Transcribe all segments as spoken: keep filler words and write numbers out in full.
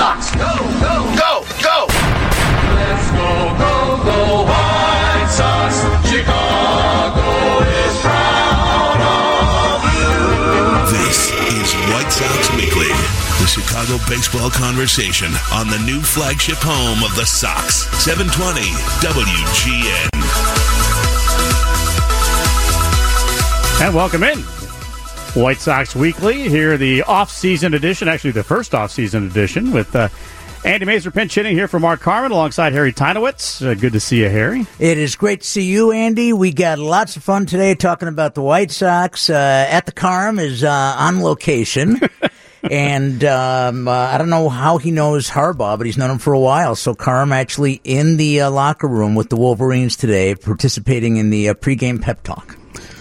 Sox. Go, go, go, go. Let's go, go, go, White Sox. Chicago is proud of you. This is White Sox Weekly, the Chicago baseball conversation on the new flagship home of the Sox, seven twenty W G N. And welcome in. White Sox Weekly, here the off-season edition, actually the first off-season edition, with uh, Andy Mazer pinch hitting here for Mark Carman alongside Harry Teinowitz. Uh, good to see you, Harry. It is great to see you, Andy. We got lots of fun today talking about the White Sox. Uh, at the Carm is uh, on location. And um, uh, I don't know how he knows Harbaugh, but he's known him for a while. So Carm actually in the uh, locker room with the Wolverines today, participating in the uh, pregame pep talk.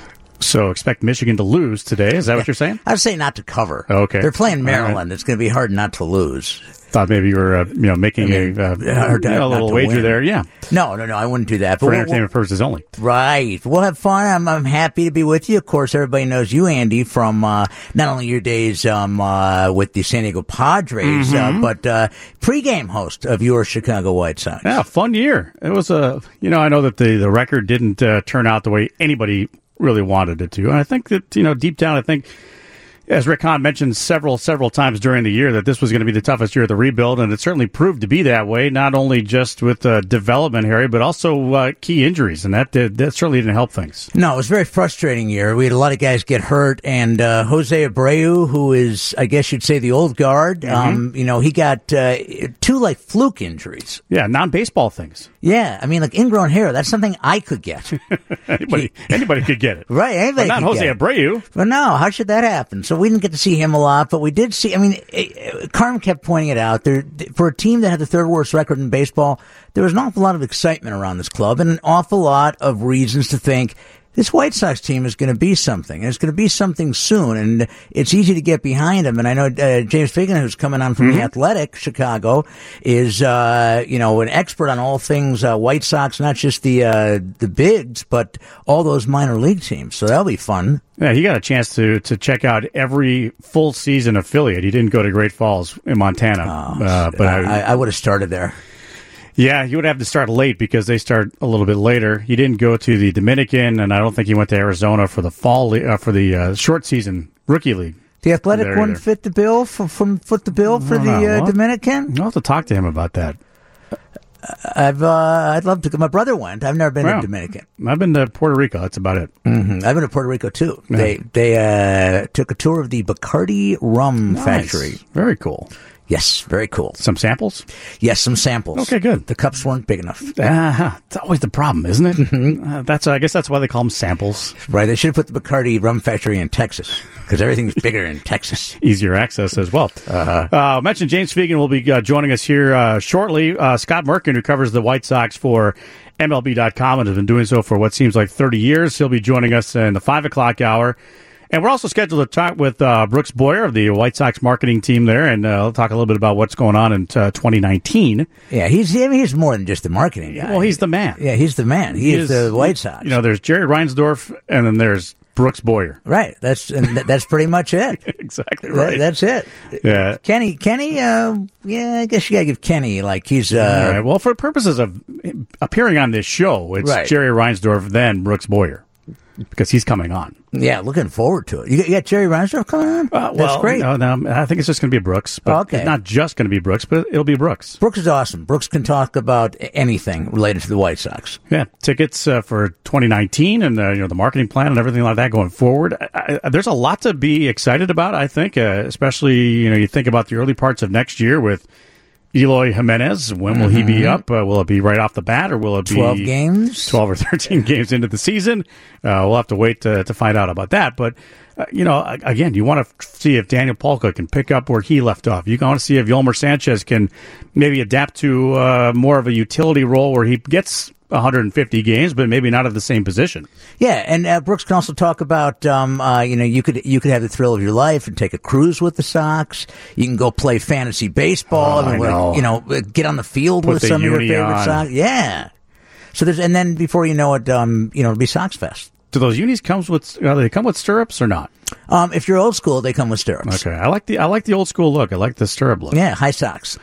So expect Michigan to lose today. Is that what you're saying? I would say not to cover. Okay. They're playing Maryland. Right. It's going to be hard not to lose. Thought maybe you were, uh, you know, making I mean, a, uh, a little wager win. there. Yeah. No, no, no. I wouldn't do that. For but entertainment we'll, purposes only. Right. We'll have fun. I'm, I'm happy to be with you. Of course, everybody knows you, Andy, from uh, not only your days um, uh, with the San Diego Padres, mm-hmm. uh, but uh, pregame host of your Chicago White Sox. Yeah, fun year. It was a, you know, I know that the, the record didn't uh, turn out the way anybody really wanted it to. And I think that, you know, deep down, I think, as Rick Hahn mentioned several, several times during the year, that this was going to be the toughest year of the rebuild, and it certainly proved to be that way, not only just with uh, development, Harry, but also uh, key injuries, and that did, that certainly didn't help things. No, it was a very frustrating year. We had a lot of guys get hurt, and uh, Jose Abreu, who is, I guess you'd say, the old guard, mm-hmm. um, you know, he got uh, two, like, fluke injuries. Yeah, non-baseball things. Yeah, I mean, like ingrown hair, that's something I could get. anybody, anybody could get it. Right, anybody but not could Jose get Abreu. It. But no, how should that happen? So we didn't get to see him a lot, but we did see, I mean, Carm kept pointing it out. There, for a team that had the third worst record in baseball, there was an awful lot of excitement around this club and an awful lot of reasons to think this White Sox team is going to be something. It's going to be something soon, and it's easy to get behind them. And I know uh, James Fagan, who's coming on from mm-hmm. the Athletic, Chicago, is uh, you know an expert on all things uh, White Sox, not just the uh, the bigs, but all those minor league teams. So that'll be fun. Yeah, he got a chance to to check out every full season affiliate. He didn't go to Great Falls in Montana, oh, uh, but I, I, I would have started there. Yeah, you would have to start late because they start a little bit later. He didn't go to the Dominican, and I don't think he went to Arizona for the fall uh, for the uh, short season rookie league. The Athletic there wouldn't either. fit the bill for from foot the bill for the uh, well, Dominican. I'll have to talk to him about that. I've uh, I'd love to. My brother went. I've never been wow. to Dominican. I've been to Puerto Rico. That's about it. Mm-hmm. I've been to Puerto Rico too. Yeah. They they uh, took a tour of the Bacardi rum nice. factory. Very cool. Yes, very cool. Some samples? Yes, some samples. Okay, good. The cups weren't big enough. Uh, it's always the problem, isn't it? Mm-hmm. Uh, that's uh, I guess that's why they call them samples. Right. They should have put the Bacardi rum factory in Texas because everything's bigger in Texas. Easier access as well. Uh-huh. Uh, I mentioned James Fegan will be uh, joining us here uh, shortly. Uh, Scott Merkin, who covers the White Sox for M L B dot com and has been doing so for what seems like thirty years. He'll be joining us in the five o'clock hour. And we're also scheduled to talk with uh, Brooks Boyer of the White Sox marketing team there, and uh, we'll talk a little bit about what's going on in uh, twenty nineteen. Yeah, he's I mean, he's more than just the marketing guy. Well, he's the man. Yeah, he's the man. He, he is, is the White Sox. You know, there's Jerry Reinsdorf, and then there's Brooks Boyer. Right. That's and that's pretty much it. Exactly right. That, that's it. Yeah. Kenny, Kenny, uh, yeah, I guess you got to give Kenny, like, he's... Uh, All right. Well, for purposes of appearing on this show, it's right. Jerry Reinsdorf, then Brooks Boyer. Because he's coming on. Yeah, looking forward to it. You got, you got Jerry Reinsdorf coming on? Uh, well, That's great. No, no, I think it's just going to be Brooks. But oh, okay. It's not just going to be Brooks, but it'll be Brooks. Brooks is awesome. Brooks can talk about anything related to the White Sox. Yeah, tickets uh, for twenty nineteen and uh, you know the marketing plan and everything like that going forward. I, I, there's a lot to be excited about, I think, uh, especially you know you think about the early parts of next year with Eloy Jimenez. When will mm-hmm. he be up? Uh, will it be right off the bat, or will it be twelve games, twelve or thirteen games into the season? Uh, we'll have to wait to, to find out about that. But uh, you know, again, you want to see if Daniel Palka can pick up where he left off. You want to see if Yolmer Sanchez can maybe adapt to uh, more of a utility role where he gets one hundred fifty games, but maybe not at the same position. Yeah, and uh, Brooks can also talk about, um, uh, you know, you could you could have the thrill of your life and take a cruise with the Sox. You can go play fantasy baseball. Oh, I mean, I know. You know, get on the field Put with the some of your uni favorite on. Sox. Yeah. So there's, and then before you know it, um, you know, it'll be Sox Fest. Do those unis comes with? Uh, they come with stirrups or not? Um, if you're old school, they come with stirrups. Okay, I like the I like the old school look. I like the stirrup look. Yeah, high socks.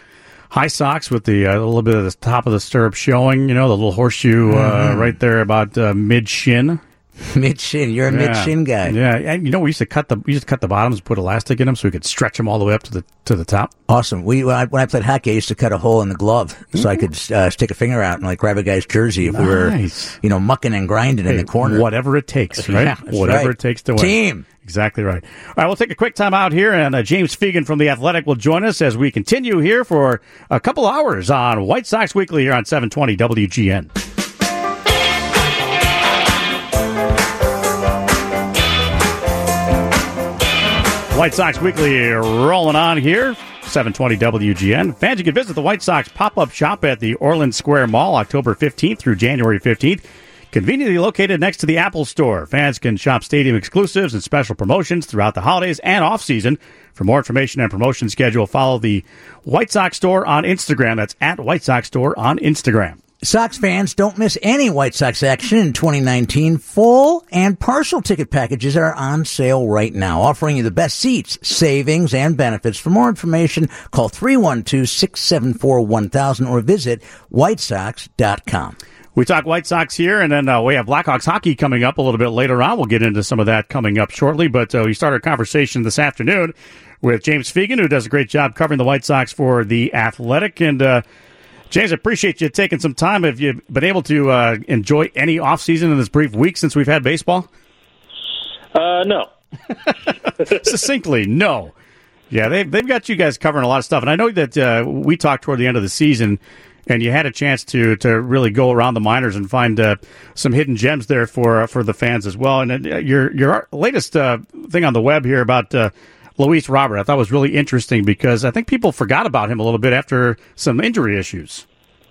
high socks with the uh, a little bit of the top of the stirrup showing. You know, the little horseshoe uh, Mhm. right there about uh, mid shin. Mid shin, you're a Yeah. mid shin guy. Yeah, and you know we used to cut the we used to cut the bottoms, put elastic in them, so we could stretch them all the way up to the to the top. Awesome. We when I, when I played hockey, I used to cut a hole in the glove so I could uh, stick a finger out and like grab a guy's jersey if we were, Nice. you know, mucking and grinding in Hey, the corner. whatever it takes, right? Yeah, that's whatever right. it takes to win. Team. Exactly right. All right, we'll take a quick time out here, and uh, James Fegan from The Athletic will join us as we continue here for a couple hours on White Sox Weekly here on seven twenty W G N. White Sox Weekly rolling on here, seven twenty W G N. Fans, you can visit the White Sox pop-up shop at the Orland Square Mall October fifteenth through January fifteenth. Conveniently located next to the Apple Store. Fans can shop stadium exclusives and special promotions throughout the holidays and off-season. For more information and promotion schedule, follow the White Sox Store on Instagram. That's at White Sox Store on Instagram. Sox fans, don't miss any White Sox action in twenty nineteen. Full and partial ticket packages are on sale right now, offering you the best seats, savings, and benefits. For more information, call three one two, six seven four, one thousand or visit white sox dot com. We talk White Sox here, and then uh, we have Blackhawks hockey coming up a little bit later on. We'll get into some of that coming up shortly, but uh, we start our conversation this afternoon with James Fegan, who does a great job covering the White Sox for The Athletic. And, uh, James, I appreciate you taking some time. Have you been able to uh, enjoy any offseason in this brief week since we've had baseball? Uh, no. Succinctly, no. Yeah, they've, they've got you guys covering a lot of stuff. And I know that uh, we talked toward the end of the season, and you had a chance to to really go around the minors and find uh, some hidden gems there for uh, for the fans as well. And uh, your your latest uh, thing on the web here about uh, Luis Robert, I thought was really interesting because I think people forgot about him a little bit after some injury issues.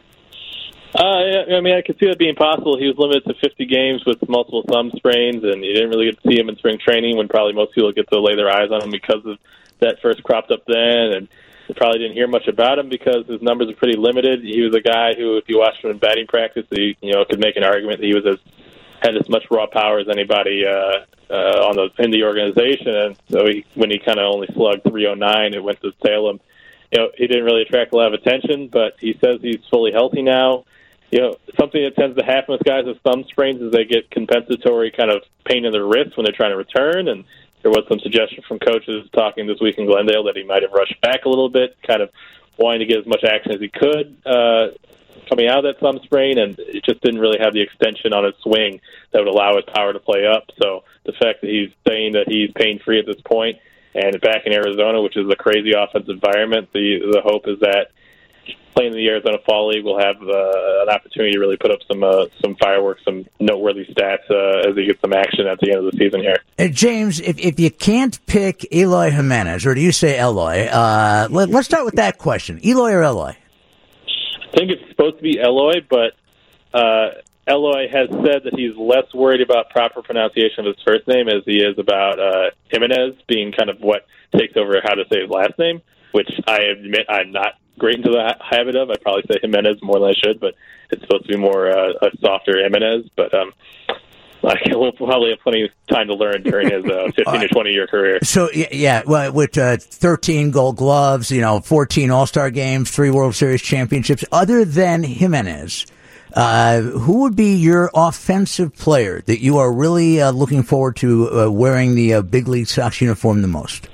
Uh, yeah, I mean, I could see that being possible. He was limited to fifty games with multiple thumb sprains, and you didn't really get to see him in spring training when probably most people get to lay their eyes on him because of that first cropped up then, and you probably didn't hear much about him because his numbers are pretty limited. He was a guy who, if you watched him in batting practice, he, you know, could make an argument that he was as had as much raw power as anybody uh, uh, on the in the organization. And so he, when he kind of only slugged three oh nine, it went to Salem. You know, he didn't really attract a lot of attention, but he says he's fully healthy now. You know, something that tends to happen with guys with thumb sprains is they get compensatory kind of pain in their wrist when they're trying to return, and there was some suggestion from coaches talking this week in Glendale that he might have rushed back a little bit, kind of wanting to get as much action as he could uh, coming out of that thumb sprain, and it just didn't really have the extension on his swing that would allow his power to play up. So the fact that he's saying that he's pain-free at this point and back in Arizona, which is a crazy offensive environment, the the hope is that playing in the Arizona Fall League will have uh, an opportunity to really put up some uh, some fireworks, some noteworthy stats uh, as he gets some action at the end of the season here. Uh, James, if, if you can't pick Eloy Jimenez, or do you say Eloy? Uh, let, let's start with that question. Eloy or Eloy? I think it's supposed to be Eloy, but uh, Eloy has said that he's less worried about proper pronunciation of his first name as he is about uh, Jimenez being kind of what takes over how to say his last name, which I admit I'm not great into the habit of. I probably say Jimenez more than I should, but it's supposed to be more uh, a softer Jimenez. But um, I will probably have plenty of time to learn during his uh, fifteen to twenty year career. So yeah, yeah well, with uh, thirteen Gold Gloves, you know, fourteen All Star games, three World Series championships. Other than Jimenez, uh, who would be your offensive player that you are really uh, looking forward to uh, wearing the uh, big league Sox uniform the most?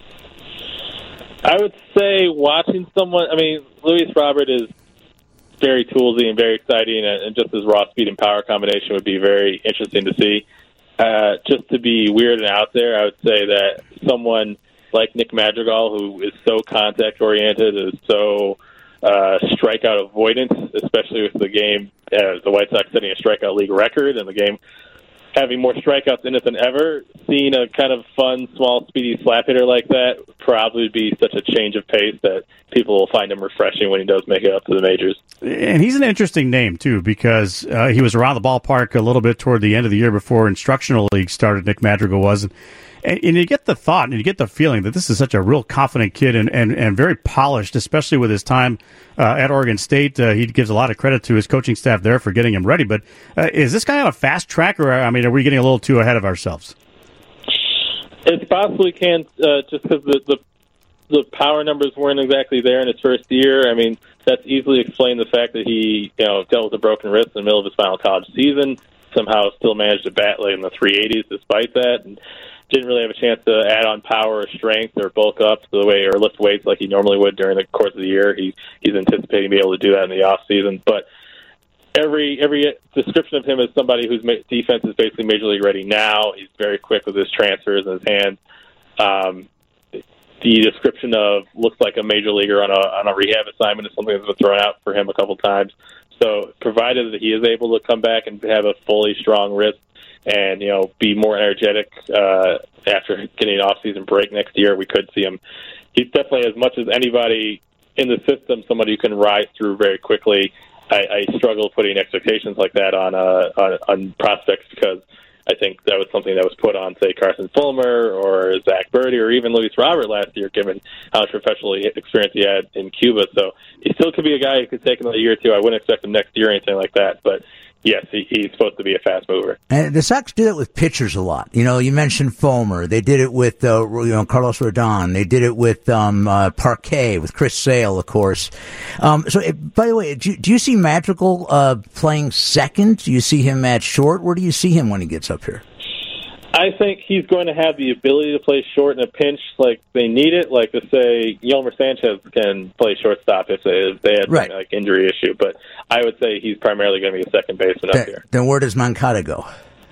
I would say watching someone, I mean, Luis Robert is very toolsy and very exciting, and just his raw speed and power combination would be very interesting to see. Uh, just to be weird and out there, I would say that someone like Nick Madrigal, who is so contact-oriented, is so uh, strikeout avoidant, especially with the game, uh, the White Sox setting a strikeout league record, and the game having more strikeouts in it than ever, seeing a kind of fun, small, speedy slap hitter like that would probably be such a change of pace that people will find him refreshing when he does make it up to the majors. And he's an interesting name, too, because uh, he was around the ballpark a little bit toward the end of the year before instructional league started, Nick Madrigal was. And, and you get the thought and you get the feeling that this is such a real confident kid and, and, and very polished, especially with his time uh, at Oregon State. Uh, he gives a lot of credit to his coaching staff there for getting him ready. But uh, is this guy on a fast track, or, I mean, are we getting a little too ahead of ourselves? It possibly can, uh, just because the, the the power numbers weren't exactly there in his first year. I mean, that's easily explained the fact that he, you know, dealt with a broken wrist in the middle of his final college season, somehow still managed to bat like in the three eighties despite that, and didn't really have a chance to add on power or strength or bulk up the way or lift weights like he normally would during the course of the year. He he's anticipating being able to do that in the off season, but every every description of him as somebody whose defense is basically major league ready now. He's very quick with his transfers and his hands. Um, the description of looks like a major leaguer on a on a rehab assignment is something that's been thrown out for him a couple times. So, provided that he is able to come back and have a fully strong wrist and, you know, be more energetic uh, after getting an off-season break next year, we could see him. He's definitely, as much as anybody in the system, somebody who can rise through very quickly. I, I struggle putting expectations like that on, uh, on on prospects because I think that was something that was put on, say, Carson Fulmer or Zach Birdie or even Luis Robert last year, given how much professional experience he had in Cuba. So he still could be a guy who could take another year or two. I wouldn't expect him next year or anything like that, but yes, he, he's supposed to be a fast mover. And the Sox do that with pitchers a lot. You know, you mentioned Fulmer. They did it with uh, you know Carlos Rodon. They did it with um, uh, Parquet, with Chris Sale, of course. Um, so, by the way, do you, do you see Madrigal uh, playing second? Do you see him at short? Where do you see him when he gets up here? I think he's going to have the ability to play short in a pinch like they need it. Like to say, Yolmer Sanchez can play shortstop if they, if they had right. some like injury issue. But I would say he's primarily going to be a second baseman then, up here. Then where does Moncada go?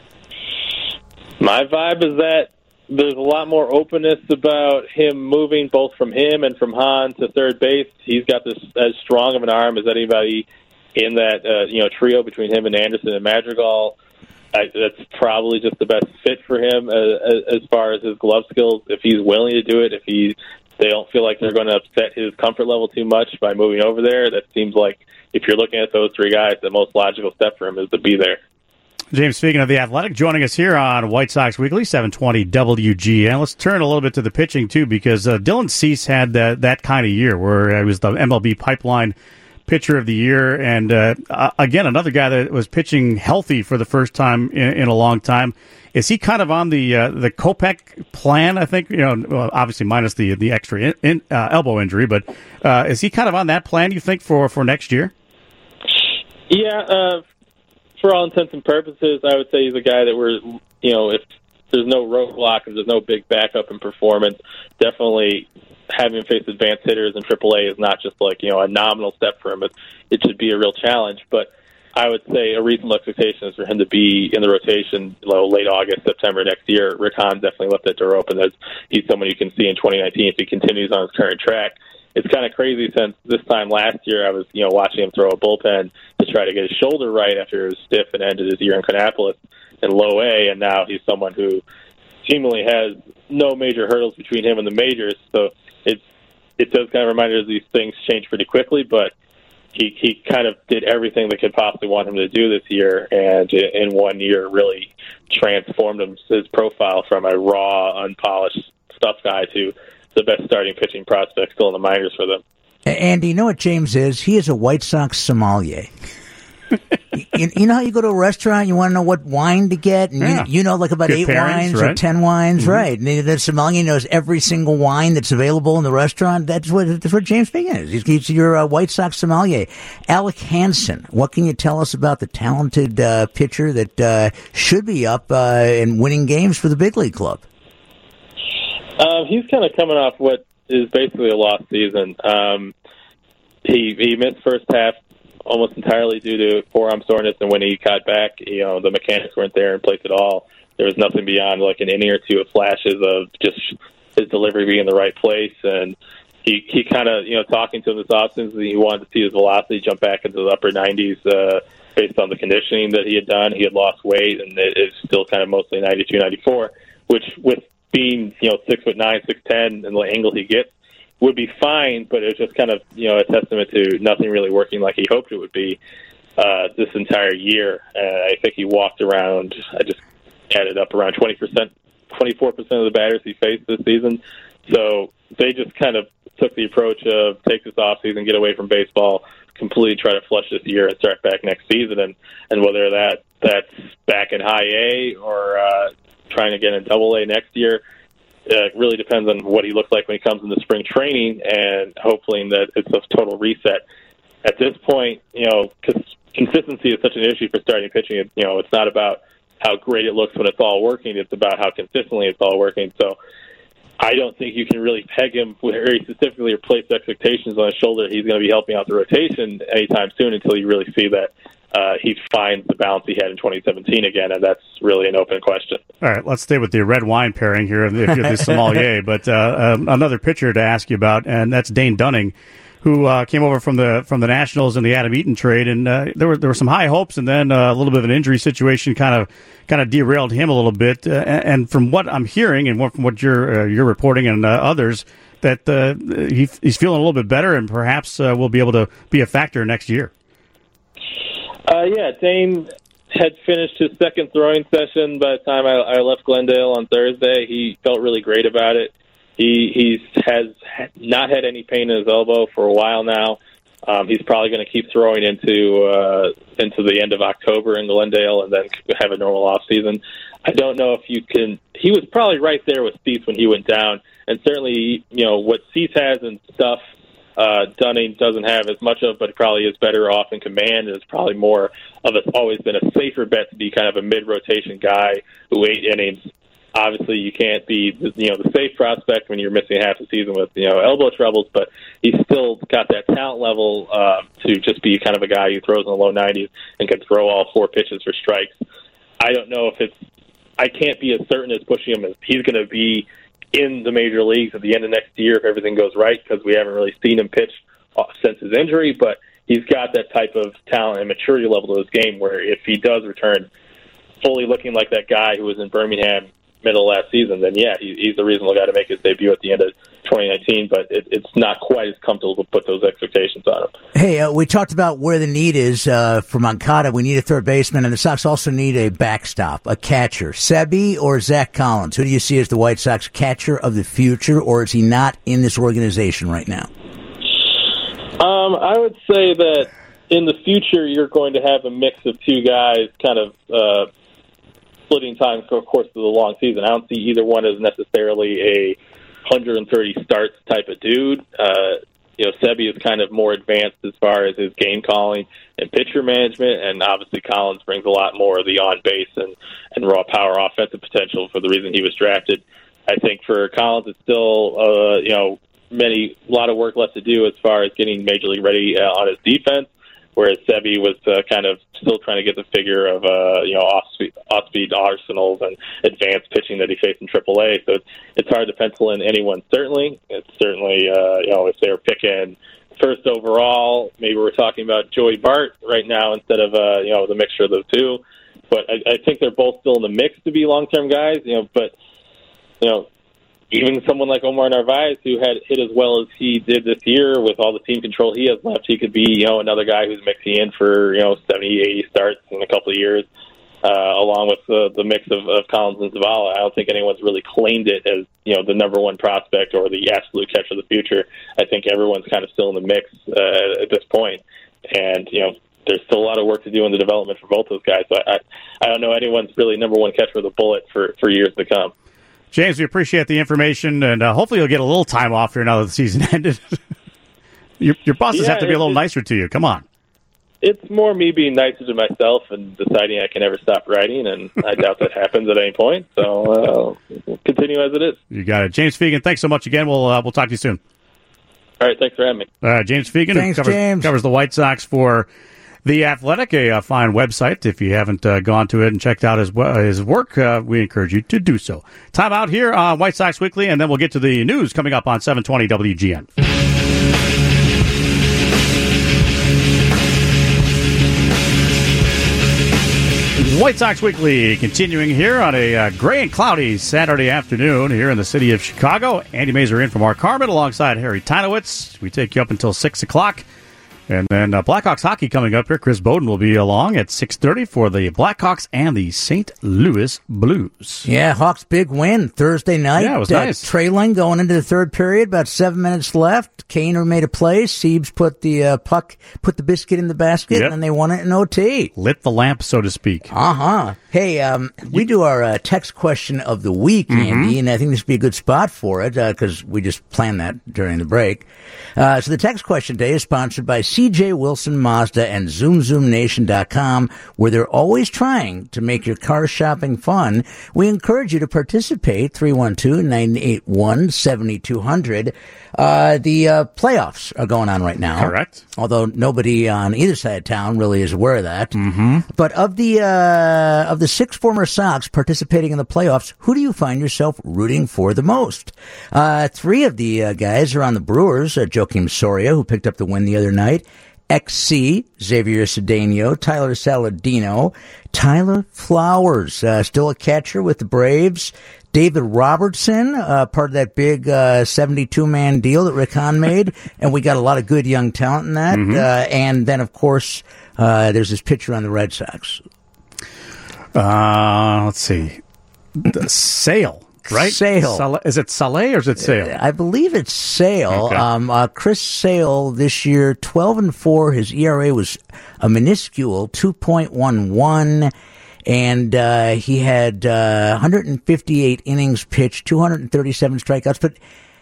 My vibe is that there's a lot more openness about him moving both from him and from Hahn to third base. He's got this as strong of an arm as anybody in that uh, you know trio between him and Anderson and Madrigal. I, that's probably just the best fit for him as, as far as his glove skills. If he's willing to do it, if he they don't feel like they're going to upset his comfort level too much by moving over there, that seems like if you're looking at those three guys, the most logical step for him is to be there. James, speaking of the Athletic, joining us here on White Sox Weekly, seven twenty W G N. Let's turn a little bit to the pitching, too, because uh, Dylan Cease had that, that kind of year where it was the M L B pipeline pitcher of the year, and uh, again, another guy that was pitching healthy for the first time in, in a long time. Is he kind of on the uh, the Kopech plan? I think you know, obviously minus the the extra in, in, uh, elbow injury, but uh, is he kind of on that plan? You think for, for next year? Yeah, uh, for all intents and purposes, I would say he's a guy that we're you know if there's no roadblock, if there's no big backup in performance, definitely having faced advanced hitters in triple A is not just like, you know, a nominal step for him. It, it should be a real challenge. But I would say a reasonable expectation is for him to be in the rotation you know, late August, September next year. Rick Hahn definitely left that door open. As he's someone you can see in twenty nineteen if he continues on his current track. It's kind of crazy since this time last year I was, you know, watching him throw a bullpen to try to get his shoulder right after it was stiff and ended his year in Kannapolis in low A, and now he's someone who seemingly has no major hurdles between him and the majors. So it's it does kind of remind us these things change pretty quickly, but he he kind of did everything they could possibly want him to do this year, and in one year really transformed him, his profile from a raw, unpolished stuff guy to the best starting pitching prospect still in the minors for them. Andy, you know what James is? He is a White Sox sommelier. you, you know how you go to a restaurant, you want to know what wine to get, and yeah. you, you know like about Good eight pairings, wines right? or ten wines, mm-hmm. right? And the, the sommelier knows every single wine that's available in the restaurant. That's what that's what James Bing is. He's, he's your uh, White Sox sommelier. Alec Hansen, what can you tell us about the talented uh, pitcher that uh, should be up uh, and winning games for the big league club? Uh, he's kind of coming off what is basically a lost season. Um, he he missed first half almost entirely due to forearm soreness, and when he got back, you know, the mechanics weren't there in place at all. There was nothing beyond like an inning or two of flashes of just his delivery being in the right place, and he he kind of, you know, talking to him this offseason, he wanted to see his velocity jump back into the upper nineties uh, based on the conditioning that he had done. He had lost weight, and it is still kind of mostly ninety-two, ninety-four, which with being, you know, six foot nine, six ten, and the angle he gets, would be fine, but it's just kind of, you know, a testament to nothing really working like he hoped it would be uh, this entire year. Uh, I think he walked around, I just added up around twenty percent, twenty-four percent of the batters he faced this season. So they just kind of took the approach of take this offseason, get away from baseball, completely try to flush this year and start back next season. And, and whether that that's back in high A or uh, trying to get in double A next year, uh, really depends on what he looks like when he comes into spring training, and hopefully that it's a total reset. At this point, you know, because consistency is such an issue for starting pitching. You know, it's not about how great it looks when it's all working. It's about how consistently it's all working. So I don't think you can really peg him very specifically or place expectations on his shoulder. He's going to be helping out the rotation anytime soon until you really see that uh, he finds the balance he had in twenty seventeen again, and that's really an open question. All right, let's stay with the red wine pairing here if you're the sommelier. But uh, um, another pitcher to ask you about, and that's Dane Dunning, who uh, came over from the from the Nationals in the Adam Eaton trade, and uh, there were there were some high hopes, and then uh, a little bit of an injury situation kind of kind of derailed him a little bit. Uh, and from what I'm hearing, and what, from what you're uh, you're reporting, and uh, others, that uh, he, he's feeling a little bit better, and perhaps uh, will be able to be a factor next year. Uh, yeah, Dane had finished his second throwing session by the time I, I left Glendale on Thursday. He felt really great about it. He he's has not had any pain in his elbow for a while now. Um, he's probably going to keep throwing into uh, into the end of October in Glendale, and then have a normal off season. I don't know if you can. He was probably right there with Cease when he went down, and certainly, you know, what Cease has and stuff, uh, Dunning doesn't have as much of, but he probably is better off in command. And it's probably more of a, always been a safer bet to be kind of a mid rotation guy who eight innings. Obviously, you can't be, you know, the safe prospect when you're missing half the season with, you know, elbow troubles, but he's still got that talent level uh, to just be kind of a guy who throws in the low nineties and can throw all four pitches for strikes. I don't know if it's, I can't be as certain as pushing him as he's going to be in the major leagues at the end of next year if everything goes right, because we haven't really seen him pitch since his injury, but he's got that type of talent and maturity level to his game where if he does return fully looking like that guy who was in Birmingham middle of last season, then yeah, he, he's the reasonable guy to make his debut at the end of twenty nineteen, but it, it's not quite as comfortable to put those expectations on him. Hey, uh, we talked about where the need is uh, for Moncada. We need a third baseman, and the Sox also need a backstop, a catcher. Sebi or Zach Collins? Who do you see as the White Sox catcher of the future, or is he not in this organization right now? Um, I would say that in the future, you're going to have a mix of two guys kind of uh, splitting time for, of course, of the long season. I don't see either one as necessarily a one hundred thirty starts type of dude. Uh, you know, Sebi is kind of more advanced as far as his game calling and pitcher management, and obviously Collins brings a lot more of the on-base and, and raw power offensive potential for the reason he was drafted. I think for Collins, it's still, uh, you know, many a lot of work left to do as far as getting Major League ready uh, on his defense, whereas Sebi was uh, kind of still trying to get the figure of, uh, you know, off-speed, off-speed arsenals and advanced pitching that he faced in triple A. So it's, it's hard to pencil in anyone, certainly. It's certainly, uh, you know, if they were picking first overall, maybe we're talking about Joey Bart right now instead of, uh, you know, the mixture of those two. But I, I think they're both still in the mix to be long-term guys, you know, but, you know, even someone like Omar Narvaez, who had hit as well as he did this year with all the team control he has left, he could be, you know, another guy who's mixing in for, you know, seventy, eighty starts in a couple of years, uh, along with the, the mix of, of Collins and Zavala. I don't think anyone's really claimed it as, you know, the number one prospect or the absolute catcher of the future. I think everyone's kind of still in the mix uh, at this point. And, you know, there's still a lot of work to do in the development for both those guys. So I, I, I don't know anyone's really number one catcher with a bullet for, for years to come. James, we appreciate the information, and uh, hopefully you'll get a little time off here now that the season ended. your, your bosses yeah, have to be a little nicer to you. Come on. It's more me being nicer to myself and deciding I can never stop writing, and I doubt that happens at any point. So uh, we'll continue as it is. You got it. James Fegan, thanks so much again. We'll uh, we'll talk to you soon. All right, thanks for having me. Uh, James Fegan, Thanks, who covers, James. covers the White Sox for The Athletic, a, a fine website. If you haven't uh, gone to it and checked out his his work, uh, we encourage you to do so. Time out here on White Sox Weekly, and then we'll get to the news coming up on seven twenty W G N. White Sox Weekly continuing here on a uh, gray and cloudy Saturday afternoon here in the city of Chicago. Andy Mazer in from Mark Harmon alongside Harry Tynowitz. We take you up until six o'clock. And then uh, Blackhawks hockey coming up here. Chris Bowden will be along at six thirty for the Blackhawks and the Saint Louis Blues. Yeah, Hawks' big win Thursday night. Yeah, it was uh, nice. Trailing going into the third period, about seven minutes left. Kaner made a play. Siebes put the uh, puck, put the biscuit in the basket, Yep. and then they won it in O T. Lit the lamp, so to speak. Uh-huh. Hey, um, we do our uh, text question of the week, Andy, and I think this would be a good spot for it because uh, we just planned that during the break. Uh, so the text question today is sponsored by C J Wilson Mazda and Zoom Zoom Nation dot com, where they're always trying to make your car shopping fun. We encourage you to participate. three one two, nine eight one, seven two zero zero. Uh, the uh, playoffs are going on right now. Correct. Although nobody on either side of town really is aware of that. Mm-hmm. But of the uh, of the six former Sox participating in the playoffs, who do you find yourself rooting for the most? Uh, three of the uh, guys are on the Brewers. Uh, Joakim Soria, who picked up the win the other night. X C, Xavier Cedeno, Tyler Saladino, Tyler Flowers, uh, still a catcher with the Braves. David Robertson, uh, part of that big uh, seventy-two man deal that Rick Hahn made, and we got a lot of good young talent in that. Mm-hmm. Uh, and then, of course, uh, there's this pitcher on the Red Sox. Uh, let's see. The Sale, right? Sale. Sale. Is it Saleh or is it Sale? I believe it's Sale. Okay. Um, uh, Chris Sale this year, twelve and four. His E R A was a minuscule two point one one. And uh, he had uh, one hundred fifty-eight innings pitched, two hundred thirty-seven strikeouts. But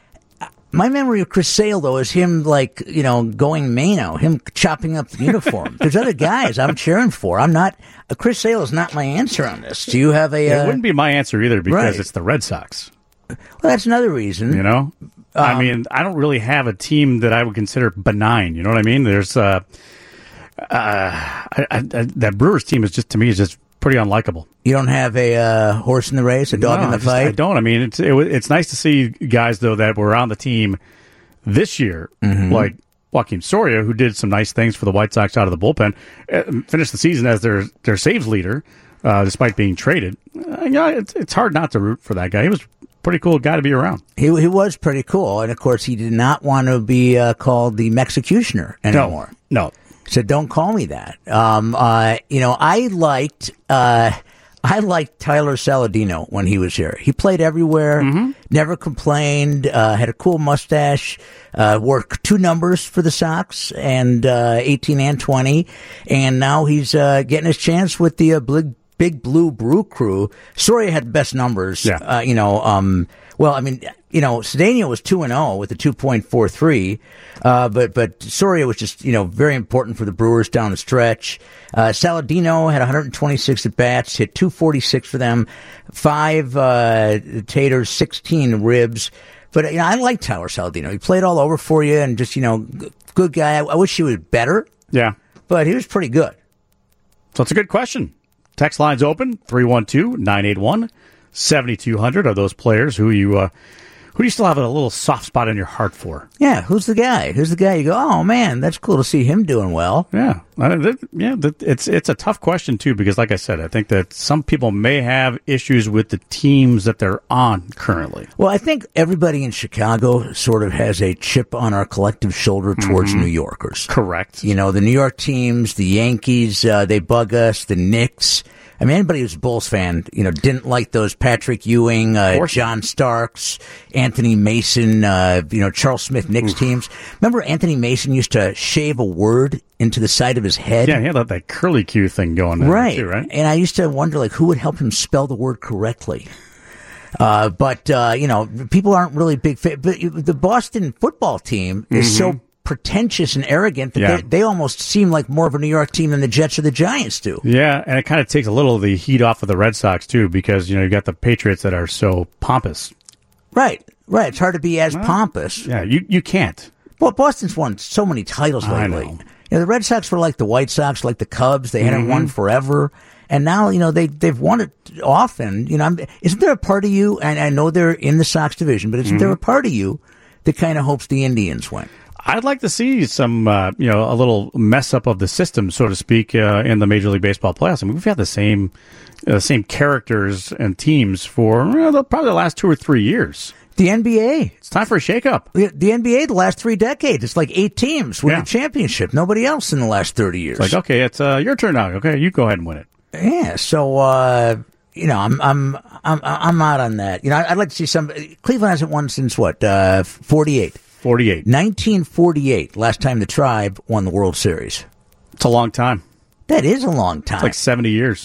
my memory of Chris Sale, though, is him, like, you know, going Mano, him chopping up the uniform. There's other guys I'm cheering for. I'm not uh, – Chris Sale is not my answer on this. Do you have a uh, – It wouldn't be my answer either because right. it's the Red Sox. Well, that's another reason. You know? Um, I mean, I don't really have a team that I would consider benign. You know what I mean? There's uh, – uh, I, I, I, that Brewers team is just – to me is just – pretty unlikable. You don't have a uh, horse in the race, a dog no, in the I just, fight? I don't. I mean, it's it, it's nice to see guys, though, that were on the team this year, mm-hmm. like Joakim Soria, who did some nice things for the White Sox out of the bullpen, uh, finished the season as their their saves leader, uh, despite being traded. Uh, yeah, it's, it's hard not to root for that guy. He was a pretty cool guy to be around. He he was pretty cool. And, of course, he did not want to be uh, called the Mexicutioner anymore. No, no. So don't call me that. Um, uh, you know, I liked, uh, I liked Tyler Saladino when he was here. He played everywhere, mm-hmm. never complained, uh, had a cool mustache, uh, wore two numbers for the Sox and, uh, eighteen and twenty. And now he's, uh, getting his chance with the, uh, big, big blue Brew Crew. Soria had the best numbers, yeah. uh, you know, um, well, I mean, you know, Cedeno was two and oh with a two point four three, uh, but, but Soria was just, you know, very important for the Brewers down the stretch. Uh, Saladino had one hundred twenty-six at bats, hit two forty-six for them, five, uh, taters, sixteen ribs. But, you know, I like Tyler Saladino. He played all over for you and just, you know, good guy. I, I wish he was better. Yeah. But he was pretty good. So it's a good question. Text line's open, three one two, nine eight one, seven two zero zero. Are those players who you, uh, who do you still have a little soft spot in your heart for? Yeah, who's the guy? Who's the guy you go, oh, man, that's cool to see him doing well. Yeah, uh, that, yeah. That, it's it's a tough question, too, because like I said, I think that some people may have issues with the teams that they're on currently. Well, I think everybody in Chicago sort of has a chip on our collective shoulder towards mm-hmm. New Yorkers. Correct. You know, the New York teams, the Yankees, uh, they bug us, the Knicks. I mean, anybody who's a Bulls fan, you know, didn't like those Patrick Ewing, uh, John Starks, Anthony Mason, uh, you know, Charles Smith Knicks Oof. teams. Remember Anthony Mason used to shave a word into the side of his head? Yeah, he had that, that curly Q thing going on right. too, right? And I used to wonder, like, who would help him spell the word correctly? Uh, but, uh, you know, people aren't really big fan. But the Boston football team is mm-hmm. so pretentious and arrogant that yeah. they, they almost seem like more of a New York team than the Jets or the Giants do. Yeah, and it kind of takes a little of the heat off of the Red Sox, too, because, you know, you've got the Patriots that are so pompous. Right, right. It's hard to be as well, pompous. Yeah, you, you can't. Well, Boston's won so many titles lately. I know. You know, the Red Sox were like the White Sox, like the Cubs. They hadn't mm-hmm. won forever. And now, you know, they, they've won it often. You know, I'm, isn't there a part of you, and I know they're in the Sox division, but isn't mm-hmm. there a part of you that kind of hopes the Indians win? I'd like to see some, uh, you know, a little mess up of the system, so to speak, uh, in the Major League Baseball playoffs. I mean, we've had the same, uh, same characters and teams for uh, the, probably the last two or three years. The N B A. It's time for a shakeup. The, the N B A, the last three decades, it's like eight teams win yeah. the championship. Nobody else in the last thirty years. It's like, okay, it's uh, your turn now. Okay, you go ahead and win it. Yeah. So, uh, you know, I'm, I'm, I'm, I'm out on that. You know, I'd like to see some. Cleveland hasn't won since what? Uh, forty-eight. forty-eight. nineteen forty-eight, last time the Tribe won the World Series. It's a long time. That is a long time. It's like seventy years.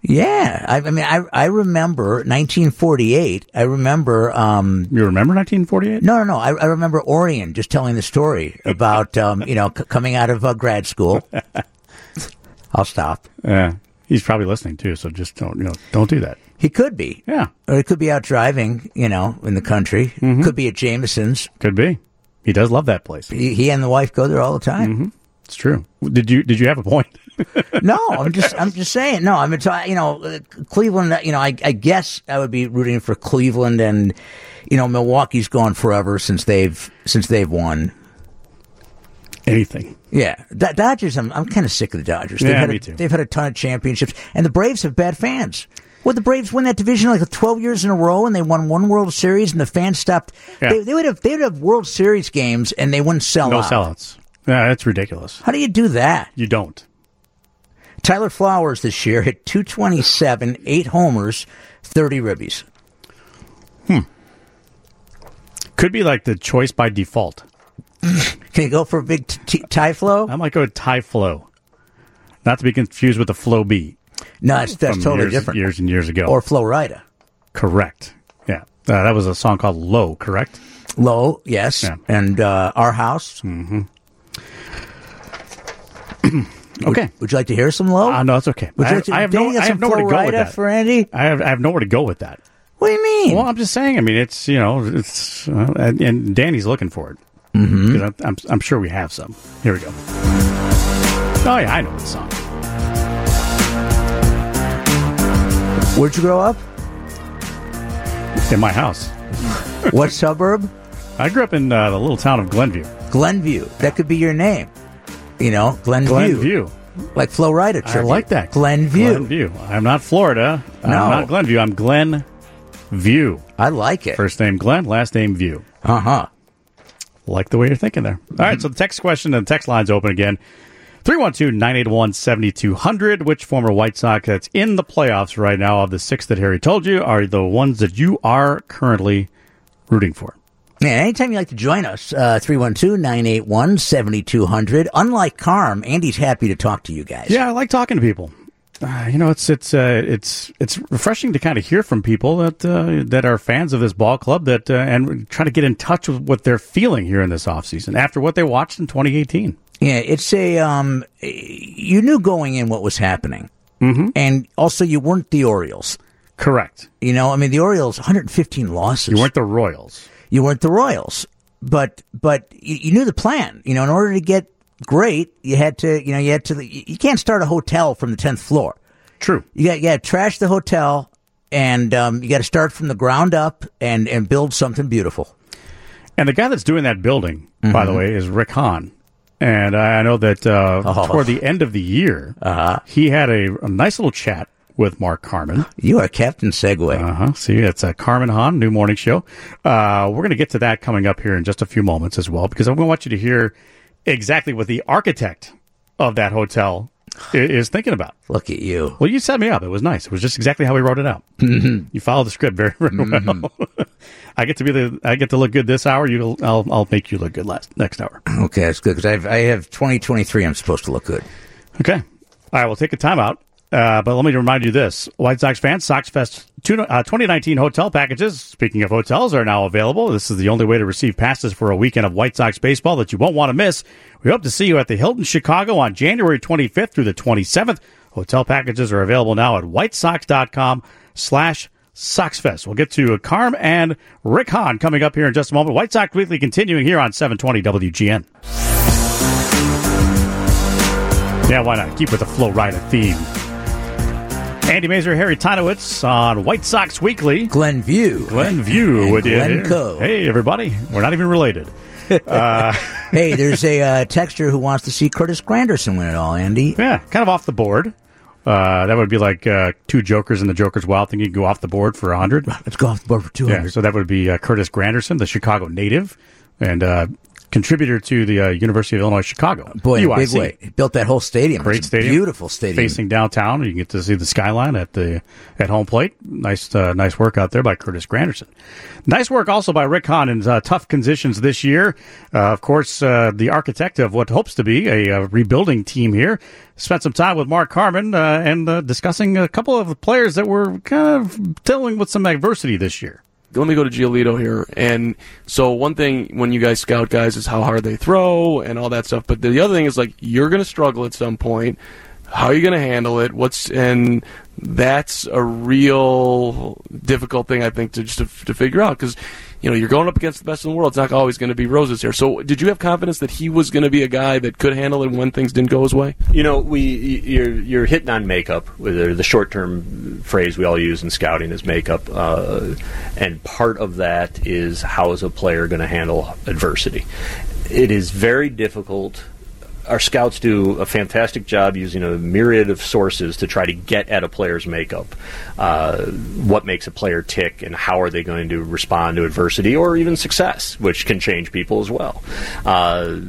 Yeah, I, I mean, I I remember nineteen forty-eight. I remember. Um, You remember nineteen forty-eight? no, no, no. I, I remember Orion just telling the story about um, you know c- coming out of uh, grad school. I'll stop. Yeah, he's probably listening too. So just don't you know don't do that. He could be. Yeah, Or he could be out driving, you know, in the country. Mm-hmm. Could be at Jameson's. could be. He does love that place. He, he and the wife go there all the time. Mm-hmm. It's true. Did you did you have a point? No, I'm just I'm just saying. No, I'm t- you know uh, Cleveland. You know, I, I guess I would be rooting for Cleveland, and you know Milwaukee's gone forever since they've since they've won. Anything. Yeah, D- Dodgers. I'm I'm kind of sick of the Dodgers. They've Yeah, had me a, too. They've had a ton of championships, and the Braves have bad fans. Well, the Braves win that division like twelve years in a row, and they won one World Series, and the fans stopped. Yeah. They, they would have they would have World Series games, and they wouldn't sell No out. sellouts. Yeah, that's ridiculous. How do you do that? You don't. Tyler Flowers this year hit two twenty-seven, eight homers, thirty ribbies. Could be like the choice by default. Can you go for a big t- t- tie flow? I might go with Ty Flow. Not to be confused with the Flow B. No, that's, that's from totally years, different. Years and years ago. Or Florida. Correct. Yeah. Uh, that was a song called Low, correct? Low, yes. Yeah. And uh, Our House. Okay. Would you like to hear some Low? Uh, no, that's okay. Would I you have, like to, I have, Danny no, got I have some nowhere to go with Florida that. for Andy? I have, I have nowhere to go with that. What do you mean? Well, I'm just saying. I mean, it's, you know, it's, uh, and, and Danny's looking for it. Mm-hmm. I'm, I'm, I'm sure we have some. Here we go. Oh, yeah, I know the song. Where'd you grow up? In my house. What suburb? I grew up in uh, the little town of Glenview. Glenview. That could be your name. You know, Glenview. Glenview. Like Florida. I like that. Glenview. Glenview. I'm not Florida. No. I'm not Glenview. I'm Glenview. I like it. First name Glenn, last name View. Uh-huh. Like the way you're thinking there. All right, so the text question and the text line's open again. three one two, nine eight one, seven two zero zero. Which former White Sox that's in the playoffs right now of the six that Harry told you are the ones that you are currently rooting for? Yeah, anytime you'd like to join us, uh, three one two, nine eight one, seven two zero zero. Unlike Carm, Andy's happy to talk to you guys. Yeah, I like talking to people. Uh, you know, it's it's uh, it's it's refreshing to kind of hear from people that uh, that are fans of this ball club that uh, and try to get in touch with what they're feeling here in this offseason after what they watched in twenty eighteen. Yeah, it's a, um, you knew going in what was happening. Mm-hmm. And also you weren't the Orioles. Correct. You know, I mean, the Orioles, one hundred fifteen losses. You weren't the Royals. You weren't the Royals. But, but you, you knew the plan. You know, in order to get great, you had to, you know, you had to, you can't start a hotel from the tenth floor. True. You got, you got to trash the hotel and, um, you got to start from the ground up and, and build something beautiful. And the guy that's doing that building, mm-hmm. by the way, is Rick Hahn. And I know that uh, oh. toward the end of the year, uh-huh. he had a, a nice little chat with Mark Carman. You are Captain Segway. Uh-huh. See, it's a Carman Hahn, new morning show. Uh, we're going to get to that coming up here in just a few moments as well, because I want you to hear exactly what the architect of that hotel is thinking about. Look at you. Well, you set me up. It was nice. It was just exactly how we wrote it out. Mm-hmm. You followed the script very, very mm-hmm. well. I get to be the. I get to look good this hour. You, I'll, I'll make you look good last next hour. Okay, that's good because I have, I have twenty twenty-three. I'm supposed to look good. Okay. All right. We'll take a timeout. Uh, but let me remind you this: White Sox fans, Sox Fest twenty nineteen hotel packages. Speaking of hotels, are now available. This is the only way to receive passes for a weekend of White Sox baseball that you won't want to miss. We hope to see you at the Hilton Chicago on January twenty-fifth through the twenty-seventh. Hotel packages are available now at whitesox.com slash SoxFest. We'll get to Carm and Rick Hahn coming up here in just a moment. White Sox Weekly continuing here on seven twenty W G N. Yeah, why not? Keep with the Flow Rider theme. Andy Mazer, Harry Tonowitz on White Sox Weekly. Glenview. Glenview and with you. Glencoe. Hey, everybody. We're not even related. Uh, hey, there's a uh, texter who wants to see Curtis Granderson win it all, Andy. Yeah, kind of off the board. Uh, that would be like uh, two jokers in the Joker's Wild thing. You can go off the board for one hundred. Let's go off the board for two hundred. Yeah, so that would be uh, Curtis Granderson, the Chicago native. And uh, contributor to the uh, University of Illinois Chicago. Boy, in U a I big C. way. He built that whole stadium. Great It's a stadium. Beautiful stadium. Facing downtown. You can get to see the skyline at the at home plate. Nice uh, nice work out there by Curtis Granderson. Nice work also by Rick Hahn in uh, tough conditions this year. Uh, of course, uh, the architect of what hopes to be a, a rebuilding team here. Spent some time with Mark Carman uh, and uh, discussing a couple of players that were kind of dealing with some adversity this year. Let me go to Giolito here. And so one thing when you guys scout guys is how hard they throw and all that stuff. But the other thing is, like, you're going to struggle at some point. How are you going to handle it? What's and that's a real difficult thing, I think, to just to, to figure out, because you know you're going up against the best in the world. It's not always going to be roses here. So, did you have confidence that he was going to be a guy that could handle it when things didn't go his way? You know, we you're you're hitting on makeup. With the short-term phrase we all use in scouting is makeup, uh, and part of that is how is a player going to handle adversity. It is very difficult. Our scouts do a fantastic job using a myriad of sources to try to get at a player's makeup. Uh, what makes a player tick, and how are they going to respond to adversity or even success, which can change people as well. Uh,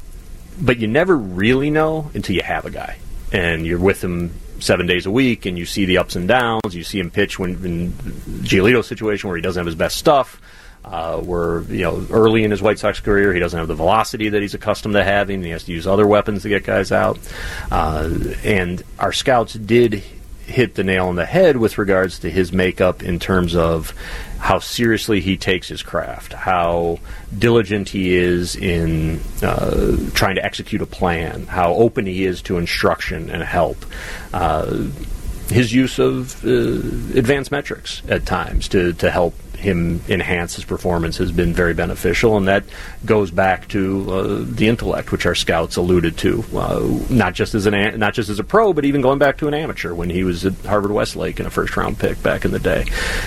but you never really know until you have a guy, and you're with him seven days a week, and you see the ups and downs. You see him pitch when in Giolito's situation where he doesn't have his best stuff. Uh, where, you know, early in his White Sox career, he doesn't have the velocity that he's accustomed to having. He has to use other weapons to get guys out. Uh, and our scouts did hit the nail on the head with regards to his makeup in terms of how seriously he takes his craft, how diligent he is in uh, trying to execute a plan, how open he is to instruction and help. Uh, his use of uh, advanced metrics at times to, to help him enhance his performance has been very beneficial, and that goes back to uh, the intellect, which our scouts alluded to, uh, not just as an not just as a pro, but even going back to an amateur when he was at Harvard Westlake and a first round pick back in the day.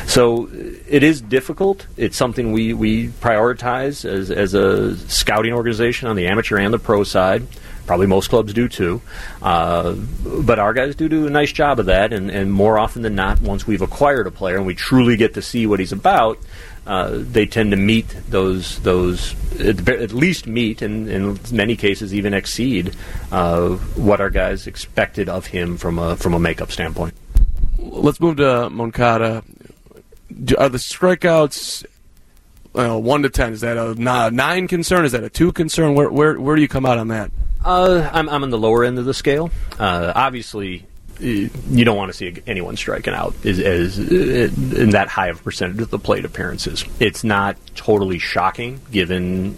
So it is difficult. It's something we we prioritize as as a scouting organization on the amateur and the pro side. Probably most clubs do too, uh, but our guys do do a nice job of that, and, and more often than not, once we've acquired a player and we truly get to see what he's about, uh, they tend to meet those, those at, at least meet, and in many cases even exceed uh, what our guys expected of him from a from a makeup standpoint. Let's move to Moncada. Do, are the strikeouts uh, one to ten? Is that a nine concern? Is that a two concern? Where where where do you come out on that? Uh, I'm, I'm on the lower end of the scale. Uh, obviously, you don't want to see anyone striking out as, as in that high of a percentage of the plate appearances. It's not totally shocking given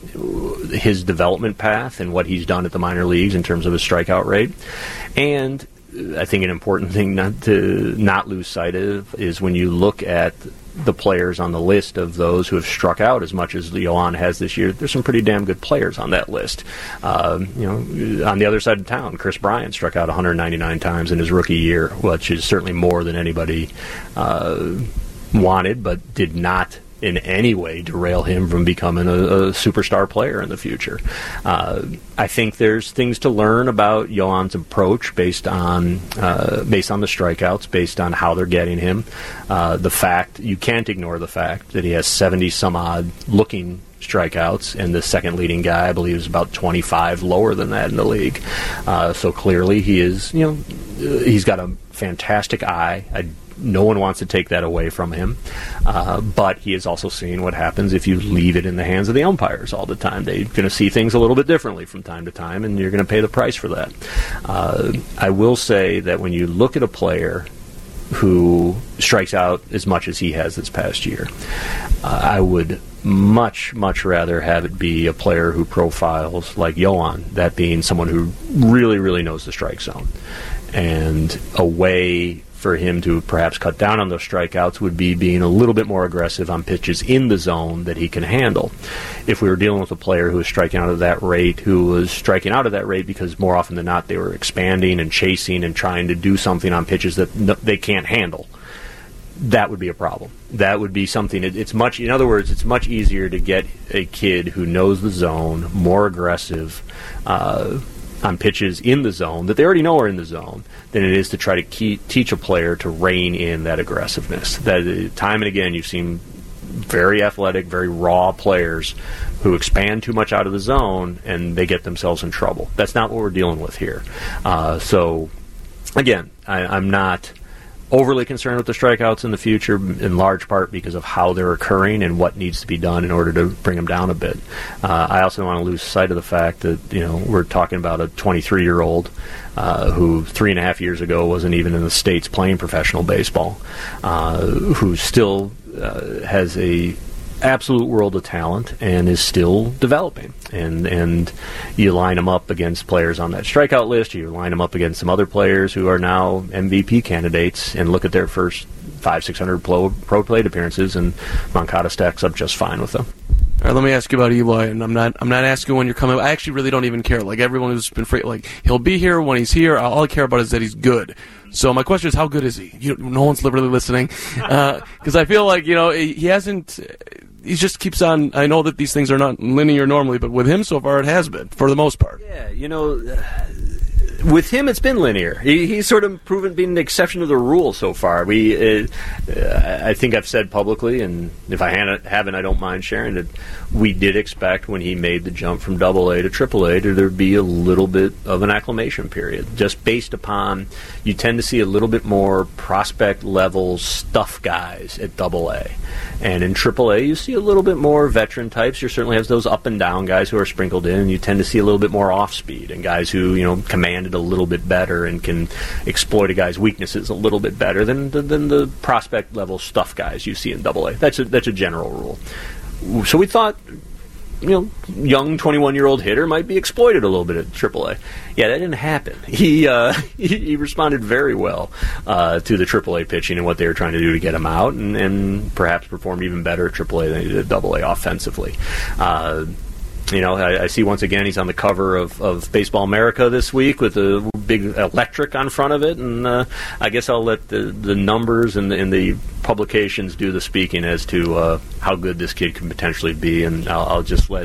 his development path and what he's done at the minor leagues in terms of his strikeout rate. And I think an important thing not to not lose sight of is when you look at the players on the list of those who have struck out as much as Yoan has this year, there's some pretty damn good players on that list. Uh, you know, on the other side of town, Chris Bryant struck out one hundred ninety-nine times in his rookie year, which is certainly more than anybody uh, wanted, but did not in any way derail him from becoming a, a superstar player in the future. Uh, I think there's things to learn about Yoan's approach based on uh, based on the strikeouts, based on how they're getting him. Uh, the fact, you can't ignore the fact that he has seventy some odd looking strikeouts, and the second leading guy, I believe, is about twenty-five lower than that in the league. Uh, so clearly he is, you know, he's got a fantastic eye. I No one wants to take that away from him, uh, but he is also seeing what happens if you leave it in the hands of the umpires all the time. They're going to see things a little bit differently from time to time, and you're going to pay the price for that. Uh, I will say that when you look at a player who strikes out as much as he has this past year, uh, I would much, much rather have it be a player who profiles like Yoan, that being someone who really, really knows the strike zone. And a way for him to perhaps cut down on those strikeouts would be being a little bit more aggressive on pitches in the zone that he can handle. If we were dealing with a player who was striking out at that rate, who was striking out at that rate because more often than not they were expanding and chasing and trying to do something on pitches that no, they can't handle, that would be a problem. That would be something, it, it's much, in other words, it's much easier to get a kid who knows the zone, more aggressive, uh, on pitches in the zone that they already know are in the zone than it is to try to keep, teach a player to rein in that aggressiveness. That uh, time and again you've seen very athletic, very raw players who expand too much out of the zone, and they get themselves in trouble. That's not what we're dealing with here. Uh, so, again, I, I'm not overly concerned with the strikeouts in the future, in large part because of how they're occurring and what needs to be done in order to bring them down a bit. Uh, I also don't want to lose sight of the fact that, you know, we're talking about a twenty-three-year-old uh, who three and a half years ago wasn't even in the States playing professional baseball, uh, who still uh, has a absolute world of talent and is still developing. And and you line them up against players on that strikeout list, you line them up against some other players who are now M V P candidates, and look at their first five, six hundred pro, pro plate appearances, and Moncada stacks up just fine with them. All right, let me ask you about Eloy, and I'm not I'm not asking when you're coming. I actually really don't even care. Like, everyone who's been free, like, he'll be here when he's here. All I care about is that he's good. So my question is, how good is he? You, no one's really listening, because uh, I feel like, you know, he hasn't. He just keeps on. I know that these things are not linear normally, but with him so far it has been, for the most part. Yeah, you know, uh, with him it's been linear. He, he's sort of proven being an exception to the rule so far. We, uh, uh, I think I've said publicly, and if I haven't, I don't mind sharing it. We did expect when he made the jump from Double A to Triple A to there be a little bit of an acclimation period, just based upon you tend to see a little bit more prospect level stuff guys at Double A. And in Triple A, you see a little bit more veteran types. You certainly have those up and down guys who are sprinkled in, and you tend to see a little bit more off speed and guys who, you know, command it a little bit better and can exploit a guy's weaknesses a little bit better than than the prospect level stuff guys you see in Double A. That's a that's a general rule. So we thought, you know, young twenty-one-year-old hitter might be exploited a little bit at Triple A. Yeah, that didn't happen. He uh, he, he responded very well uh, to the Triple A pitching and what they were trying to do to get him out, and, and perhaps performed even better at Triple A than he did at Double A offensively. Uh, You know, I, I see once again he's on the cover of, of Baseball America this week with a big electric on front of it, and uh, I guess I'll let the, the numbers and the, and the publications do the speaking as to uh, how good this kid can potentially be, and I'll, I'll just let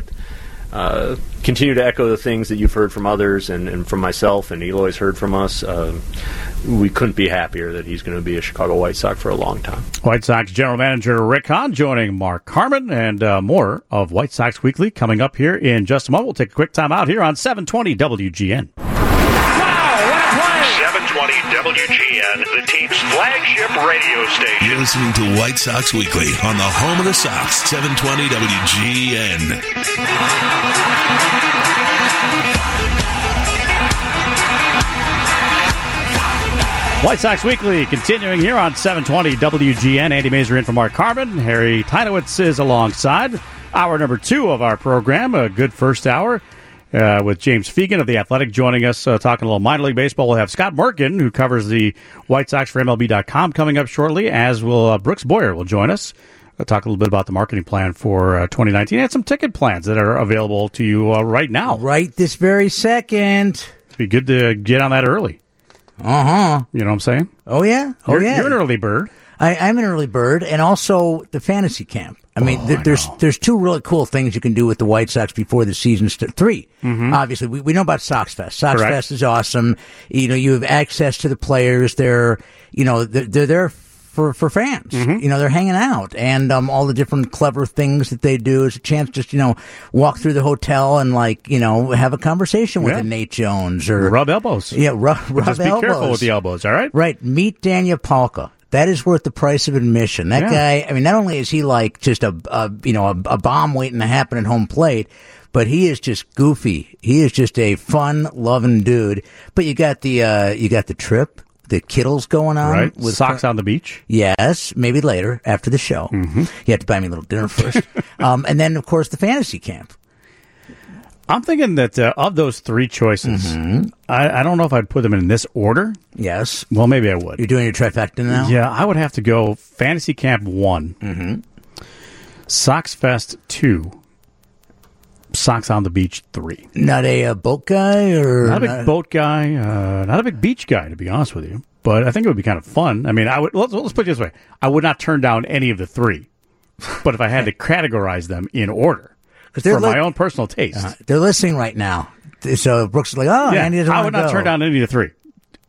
uh, continue to echo the things that you've heard from others and, and from myself, and Eloy's heard from us. Uh, we couldn't be happier that he's going to be a Chicago White Sox for a long time. White Sox General Manager Rick Hahn joining Mark Harmon, and uh, more of White Sox Weekly coming up here in just a moment. We'll take a quick time out here on seven twenty W G N. seven twenty W G N, the team's flagship radio station. You're listening to White Sox Weekly on the home of the Sox, seven twenty W G N. White Sox Weekly continuing here on seven twenty W G N. Andy Mazer in for Mark Harmon. Harry Teinowitz is alongside. Hour number two of our program, a good first hour. Uh, with James Fegan of The Athletic joining us, uh, talking a little minor league baseball. We'll have Scott Merkin, who covers the White Sox for M L B dot com, coming up shortly, as will uh, Brooks Boyer will join us. We'll talk a little bit about the marketing plan for uh, twenty nineteen and some ticket plans that are available to you uh, right now. Right this very second. It'd be good to get on that early. Uh-huh. You know what I'm saying? Oh, yeah. Oh, you're, yeah. You're an early bird. I, I'm an early bird, and also the fantasy camp. I mean, oh, th- I there's know. there's two really cool things you can do with the White Sox before the season starts. Three, mm-hmm. Obviously, we, we know about Sox Fest. Sox Correct. Fest is awesome. You know, you have access to the players. They're, you know, they're, they're there for for fans. Mm-hmm. You know, they're hanging out, and um, all the different clever things that they do is a chance just you know walk through the hotel and like you know have a conversation with Yeah. a Nate Jones or Rub elbows. yeah, rub, rub Just be elbows. careful with the elbows, all right? Right. Meet Daniel Palka. That is worth the price of admission. That Yeah. guy, I mean, not only is he like just a, a you know, a, a bomb waiting to happen at home plate, but he is just goofy. He is just a fun, loving dude. But you got the, uh, you got the trip, the Kittles going on. Right. With Sox on the beach. Yes, maybe later after the show. Mm-hmm. You have to buy me a little dinner first. um, and then, of course, the fantasy camp. I'm thinking that uh, of those three choices, Mm-hmm. I, I don't know if I'd put them in this order. Yes. Well, maybe I would. You're doing your trifecta now? Yeah, I would have to go Fantasy Camp one, Mm-hmm. Sox Fest two, Sox on the Beach three. Not a, uh boat guy or Not a big boat guy, uh, not a big beach guy, to be honest with you. But I think it would be kind of fun. I mean, I would. Let's, let's put it this way: I would not turn down any of the three. But if I had to categorize them in order, they're for like- my own personal taste, Uh, they're listening right now. So Brooks is like, oh, yeah, Andy doesn't I want would to not go. turn down any of the three.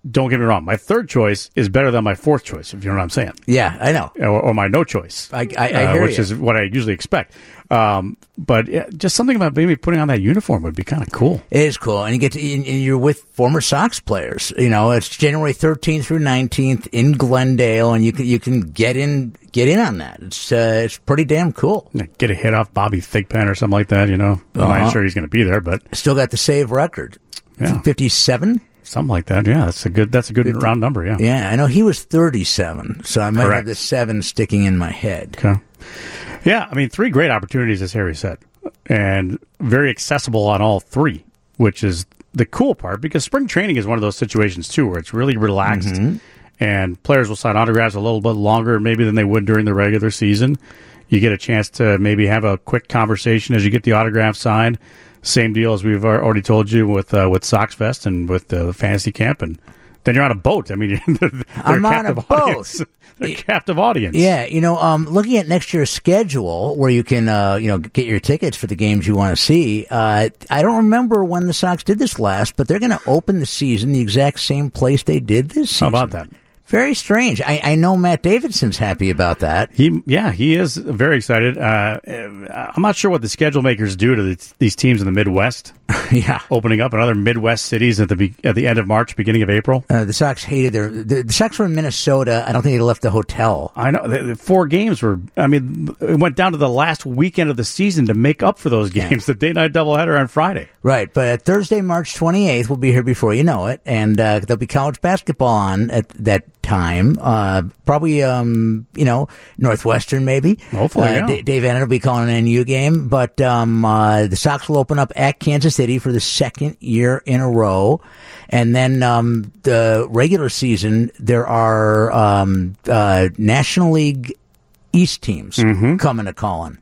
don't get me wrong, my third choice is better than my fourth choice, if you know what I'm saying. Yeah, I know. Or, or my no choice. I, I, I uh, hear Which you. is what I usually expect. Um, but yeah, just something about maybe putting on that uniform would be kind of cool. It is cool, and you get to, and you're with former Sox players. You know, it's January thirteenth through nineteenth in Glendale, and you can you can get in get in on that. It's uh, it's pretty damn cool. Get a hit off Bobby Thigpen or something like that, you know. I'm Uh-huh. not sure he's going to be there, but Still got the save record. Yeah. fifty-seven. something like that. Yeah, that's a good that's a good round number, yeah. Yeah, I know he was thirty-seven, so I might Correct. have the seven sticking in my head. Okay. Yeah, I mean, three great opportunities, as Harry said, and very accessible on all three, which is the cool part, because spring training is one of those situations, too, where it's really relaxed, Mm-hmm. and players will sign autographs a little bit longer maybe than they would during the regular season. You get a chance to maybe have a quick conversation as you get the autograph signed. Same deal as we've already told you with uh, with Sox Fest and with uh, the fantasy camp, and then you're on a boat. I mean, they're, they're I'm on a captive boat. audience. They're a captive audience. Yeah, you know, um, looking at next year's schedule, where you can, uh, you know, get your tickets for the games you want to see. Uh, I don't remember when the Sox did this last, but they're going to open the season the exact same place they did this season. How about that? Very strange. I, I know Matt Davidson's happy about that. He, yeah, he is very excited. Uh, I'm not sure what the schedule makers do to the, these teams in the Midwest, Yeah. opening up in other Midwest cities at the be, at the end of March, beginning of April. Uh, the Sox hated their. The, the Sox were in Minnesota. I don't think they left the hotel. I know the, the four games were. I mean, it went down to the last weekend of the season to make up for those games. The day night doubleheader on Friday. Right, but Thursday, March twenty-eighth, we'll be here before you know it, and uh, there'll be college basketball on at that time. Uh, probably, um, you know, Northwestern maybe. Hopefully, uh, yeah. D- Dave Ennett will be calling an N U game, but um, uh, the Sox will open up at Kansas City for the second year in a row, and then um, the regular season there are um, uh, National League East teams Mm-hmm. coming to Colin,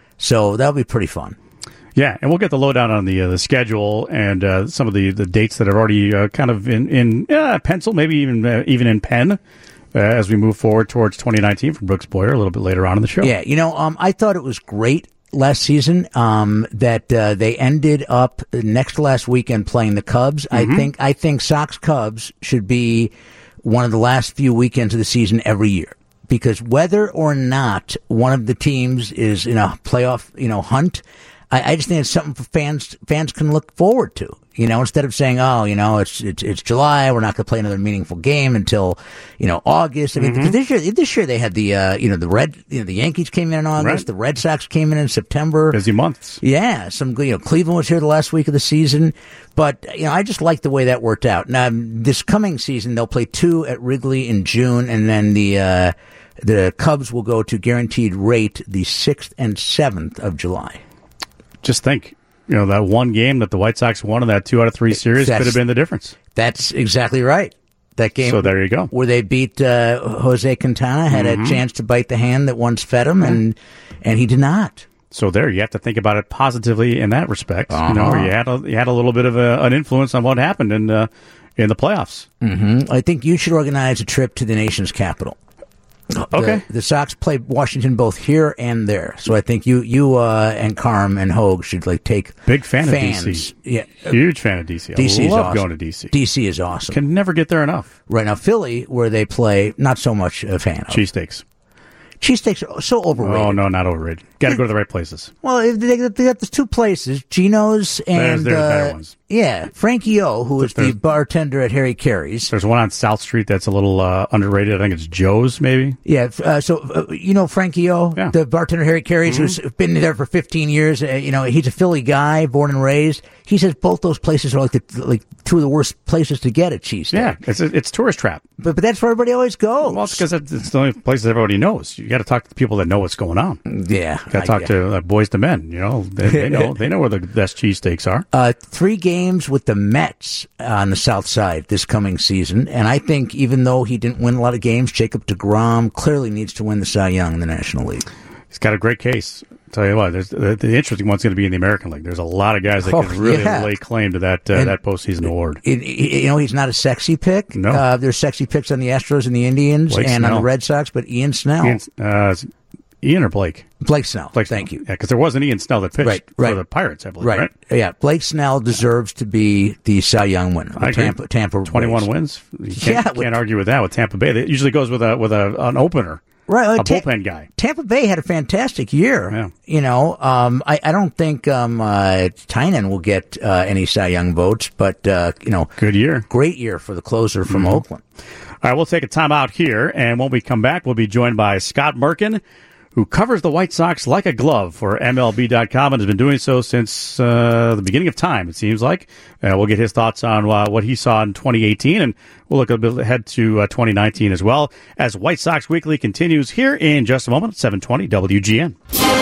so that'll be pretty fun. Yeah, and we'll get the lowdown on the uh, the schedule and uh, some of the, the dates that are already uh, kind of in in uh, pencil, maybe even uh, even in pen, uh, as we move forward towards twenty nineteen from Brooks Boyer a little bit later on in the show. Yeah, you know, um, I thought it was great last season um, that uh, they ended up next to last weekend playing the Cubs. I think I think Sox Cubs should be one of the last few weekends of the season every year, because whether or not one of the teams is in a playoff, you know, hunt, I, I just think it's something for fans fans can look forward to. You know, instead of saying, "Oh, you know, it's it's, it's July, we're not going to play another meaningful game until, you know, August." I mean, because this year this year they had the uh, you know the red you know the Yankees came in in August, Right. the Red Sox came in in September. Busy months. Yeah, some you know Cleveland was here the last week of the season, but you know I just like the way that worked out. Now this coming season they'll play two at Wrigley in June, and then the uh, the Cubs will go to guaranteed rate the sixth and seventh of July. Just think, you know, that one game that the White Sox won in that two out of three series That's- could have been the difference. That's exactly right. That game. So there you go. Where they beat uh, Jose Quintana, had Mm-hmm. a chance to bite the hand that once fed him, and and he did not. So there, you have to think about it positively in that respect. You know, Uh-huh. where you had a, you had a little bit of a, an influence on what happened in uh, in the playoffs. Mm-hmm. I think you should organize a trip to the nation's capital. Okay. The, the Sox play Washington both here and there, so I think you you uh, and Carm and Hogue should like take Big fan fans. of D C. Yeah, Huge fan of D C. I D C is love awesome. going to D C. D C is awesome. Can never get there enough. Right now, Philly, where they play, not so much a fan of. Cheesesteaks. Cheesesteaks are so overrated. Oh, no, not overrated. Got to go to the right places. Well, if they, they got the two places, Geno's and There's- there's better uh, ones. yeah, Frankie O, who is the There's- bartender at Harry Carey's. There's one on South Street that's a little uh, underrated. I think it's Joe's, maybe. Yeah, uh, so uh, you know Frankie O, Yeah. the bartender Harry Carey's, who's been there for fifteen years. Uh, you know, he's a Philly guy, born and raised. He says both those places are like the, like two of the worst places to get a cheesesteak. Yeah, it's a, it's tourist trap. but but that's where everybody always goes. Well, it's because it's the only places everybody knows. You got to talk to the people that know what's going on. yeah, Got to I talk get- to uh, boys to men. You know, they, they know they know where the best cheesesteaks are. Uh, three games with the Mets on the South Side this coming season, and I think even though he didn't win a lot of games, Jacob deGrom clearly needs to win the Cy Young in the National League. He's got a great case. Tell you what, there's, the, the interesting one's going to be in the American League. There's a lot of guys that Oh, can really yeah. lay claim to that uh, And- that postseason award. It, it- you know, he's not a sexy pick. No. Uh, there's sexy picks on the Astros and the Indians Blake and on Snell. the Red Sox, but Ian Snell. Ian, uh, Ian or Blake? Blake Snell. Blake Thank Snell. you. Yeah, because there wasn't Ian Snell that pitched Right, right. for the Pirates, I believe, Right. right? Yeah. Blake Snell deserves to be the Cy Young winner. I agree. Tampa, Tampa twenty-one Rays. wins. You can't, Yeah, with- can't argue with that with Tampa Bay. It usually goes with a with a an opener, Right, like a Ta- bullpen guy. Tampa Bay had a fantastic year. Yeah. You know, um, I, I don't think um, uh, Tynan will get uh, any Cy Young votes, but, uh, you know, Good year. great year for the closer from Mm-hmm. Oakland. All right, we'll take a time out here, and when we come back, we'll be joined by Scott Merkin, who covers the White Sox like a glove for M L B dot com and has been doing so since uh, the beginning of time, it seems like. Uh, we'll get his thoughts on uh, what he saw in twenty eighteen, and we'll look a bit ahead to uh, twenty nineteen as well, as White Sox Weekly continues here in just a moment at seven twenty W G N.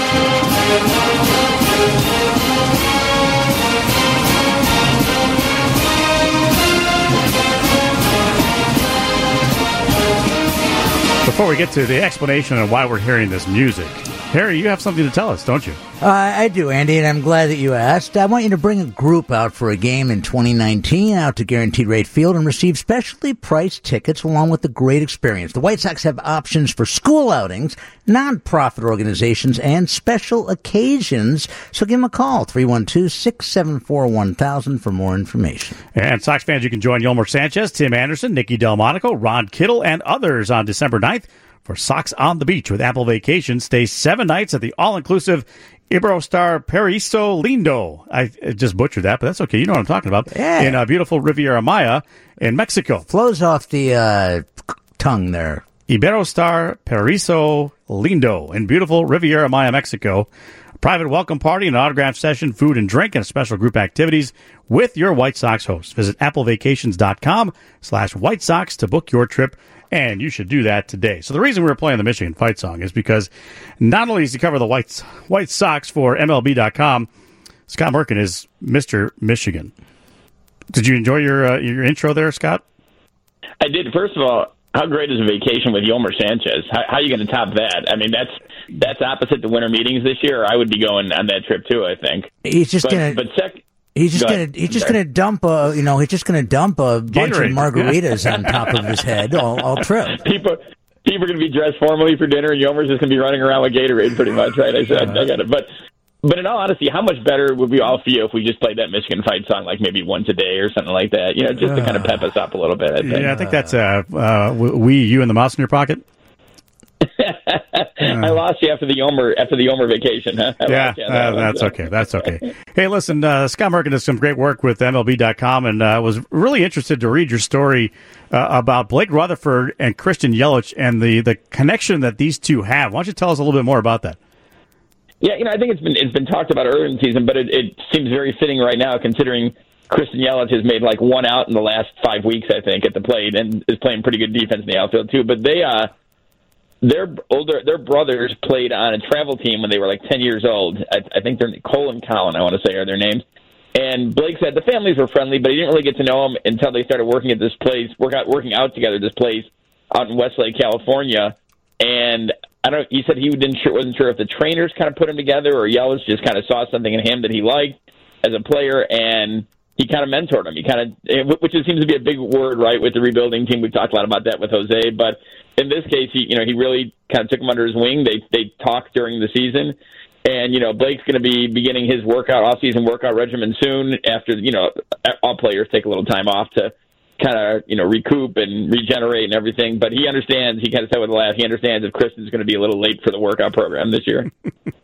Before we get to the explanation of why we're hearing this music, Harry, you have something to tell us, don't you? Uh, I do, Andy, and I'm glad that you asked. I want you to bring a group out for a game in twenty nineteen out to Guaranteed Rate Field and receive specially priced tickets along with a great experience. The White Sox have options for school outings, nonprofit organizations, and special occasions. So give them a call, three one two, six seven four, one thousand for more information. And Sox fans, you can join Yolmer Sanchez, Tim Anderson, Nicky Delmonico, Ron Kittle, and others on December ninth for Sox on the Beach with Apple Vacations. Stay seven nights at the all-inclusive Iberostar Paraíso Lindo. I just butchered that, but that's okay. You know what I'm talking about. Yeah. In uh, beautiful Riviera Maya in Mexico. Flows off the uh, tongue there. Iberostar Paraíso Lindo in beautiful Riviera Maya, Mexico. A private welcome party, an autograph session, food and drink, and special group activities with your White Sox host. Visit applevacations.com slash White Sox to book your trip, and you should do that today. So the reason we were playing the Michigan fight song is because not only does he cover the White, White Sox for M L B dot com, Scott Merkin is Mister Michigan. Did you enjoy your uh, your intro there, Scott? I did. First of all, how great is a vacation with Yolmer Sanchez? How, how are you going to top that? I mean, that's that's opposite the winter meetings this year. I would be going on that trip too, I think. He's just But, gonna. but sec- He's just Go gonna ahead. he's just Sorry. gonna dump a you know he's just gonna dump a bunch Gatorade. of margaritas on top of his head all, all trip. people people are going to be dressed formally for dinner, and Yomer's just going to be running around with Gatorade pretty much, right? I said, I got it. But but in all honesty, how much better would we all feel if we just played that Michigan fight song like maybe once a day or something like that? You know, just to kind of pep us up a little bit. I think. Yeah, I think that's uh, uh, we, you, and the mouse in your pocket. I lost you after the Yomer after the Yomer vacation, huh? I Yeah, lost you on uh, that one. that's okay. That's okay. Hey, listen, uh, Scott Merkin does some great work with M L B dot com, and uh, was really interested to read your story uh, about Blake Rutherford and Christian Yelich and the, the connection that these two have. Why don't you tell us a little bit more about that? Yeah, you know, I think it's been it's been talked about earlier in the season, but it, it seems very fitting right now considering Christian Yelich has made like one out in the last five weeks, I think, at the plate, and is playing pretty good defense in the outfield too. But they, uh, their older, their brothers played on a travel team when they were like ten years old. I, I think they're Cole and Colin, I want to say, are their names. And Blake said the families were friendly, but he didn't really get to know them until they started working at this place, work out, working out together at this place out in Westlake, California. And I don't. He said he didn't sure, wasn't sure if the trainers kind of put him together or Yelich just kind of saw something in him that he liked as a player, and he kind of mentored him. He kind of, which seems to be a big word, right, with the rebuilding team. We've talked a lot about that with Jose, but in this case, he, you know, he really kind of took him under his wing. They they talked during the season, and you know, Blake's going to be beginning his workout off-season workout regimen soon. After you know, all players take a little time off to kind of, you know, recoup and regenerate and everything. But he understands, he kind of said with a laugh, he understands if Kristen's going to be a little late for the workout program this year.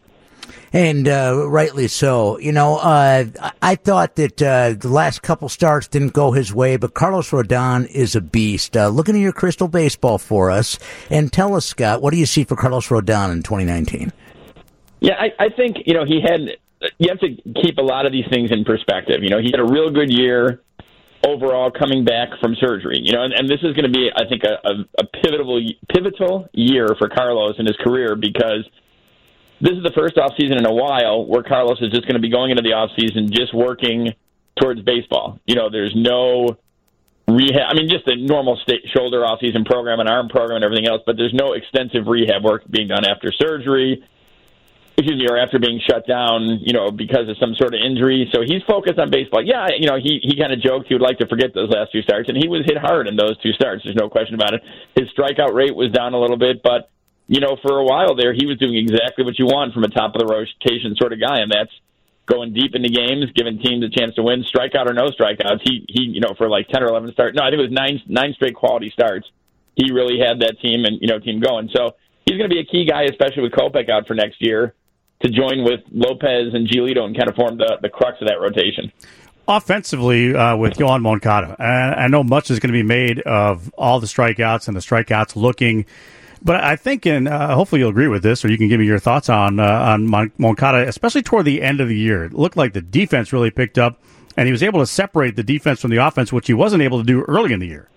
And uh, rightly so. You know, uh, I thought that uh, the last couple starts didn't go his way, but Carlos Rodon is a beast. Uh, look into your crystal baseball for us and tell us, Scott, what do you see for Carlos Rodon in twenty nineteen? Yeah, I, I think, you know, he had, you have to keep a lot of these things in perspective. You know, he had a real good year overall coming back from surgery, you know, and, and this is going to be, I think, a, a, a pivotal pivotal year for Carlos in his career, because this is the first offseason in a while where Carlos is just going to be going into the offseason just working towards baseball. You know, there's no rehab. I mean, just a normal state, shoulder offseason program and arm program and everything else, but there's no extensive rehab work being done after surgery, excuse me, or after being shut down, you know, because of some sort of injury. So he's focused on baseball. Yeah, you know, he, he kind of joked he would like to forget those last two starts, and he was hit hard in those two starts. There's no question about it. His strikeout rate was down a little bit, but you know, for a while there, he was doing exactly what you want from a top-of-the-rotation sort of guy, and that's going deep into games, giving teams a chance to win, strikeout or no strikeouts. He, he, you know, for like ten or eleven starts, no, I think it was nine, nine straight quality starts. He really had that team and, you know, team going. So he's going to be a key guy, especially with Kopech out for next year, to join with Lopez and Giolito and kind of form the, the crux of that rotation. Offensively, uh, with Yoan Moncada, I, I know much is going to be made of all the strikeouts and the strikeouts looking, but I think, and uh, hopefully you'll agree with this, or you can give me your thoughts on uh, on Mon- Moncada, especially toward the end of the year. It looked like the defense really picked up, and he was able to separate the defense from the offense, which he wasn't able to do early in the year.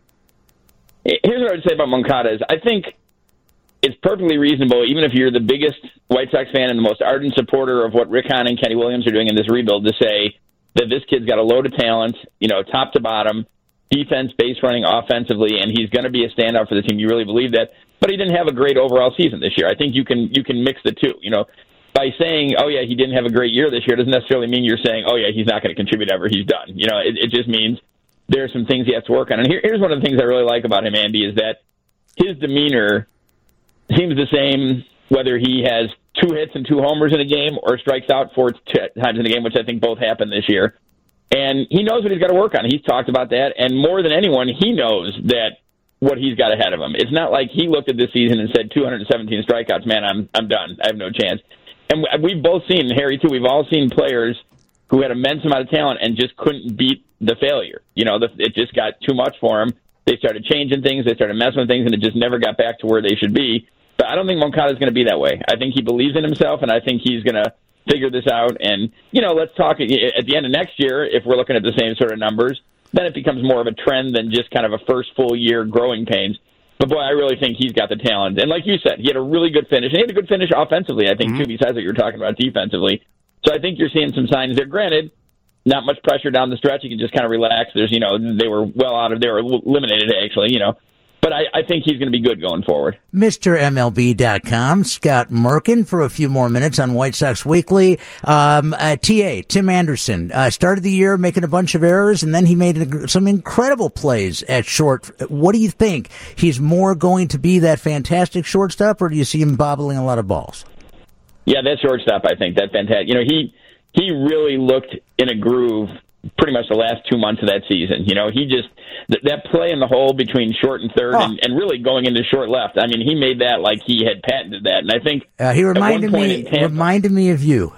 Here's what I would say about Moncada is I think it's perfectly reasonable, even if you're the biggest White Sox fan and the most ardent supporter of what Rick Hahn and Kenny Williams are doing in this rebuild, to say that this kid's got a load of talent, you know, top to bottom, defense, base running, offensively, and he's going to be a standout for the team. You really believe that? But he didn't have a great overall season this year. I think you can you can mix the two. You know, by saying, oh, yeah, he didn't have a great year this year doesn't necessarily mean you're saying, oh, yeah, he's not going to contribute ever. He's done. You know, it, it just means there are some things he has to work on. And here, here's one of the things I really like about him, Andy, is that his demeanor seems the same whether he has two hits and two homers in a game or strikes out four t- times in a game, which I think both happened this year. And he knows what he's got to work on. He's talked about that. And more than anyone, he knows that what he's got ahead of him. It's not like he looked at this season and said two hundred seventeen strikeouts, man, I'm I'm done. I have no chance. And we've both seen, Harry, too, we've all seen players who had immense amount of talent and just couldn't beat the failure. You know, the, it just got too much for them. They started changing things, they started messing with things, and it just never got back to where they should be. But I don't think Moncada is going to be that way. I think he believes in himself, and I think he's going to figure this out. And, you know, let's talk at the end of next year, if we're looking at the same sort of numbers, then it becomes more of a trend than just kind of a first full year growing pains. But, boy, I really think he's got the talent. And like you said, he had a really good finish. And he had a good finish offensively, I think, mm-hmm. too, besides what you were talking about defensively. So I think you're seeing some signs there. Granted, not much pressure down the stretch. You can just kind of relax. There's, you know, they were well out of, they were eliminated, actually, you know. But I, I think he's going to be good going forward. Mister M L B dot com, Scott Merkin, for a few more minutes on White Sox Weekly. Um, uh, T A, Tim Anderson, uh, started the year making a bunch of errors, and then he made some incredible plays at short. What do you think? He's more going to be that fantastic shortstop, or do you see him bobbling a lot of balls? Yeah, that shortstop, I think, that fantastic. You know, he he really looked in a groove pretty much the last two months of that season. You know, he just, th- that play in the hole between short and third oh. and, and really going into short left, I mean, he made that like he had patented that. And I think uh, he reminded me Tampa, reminded me of you.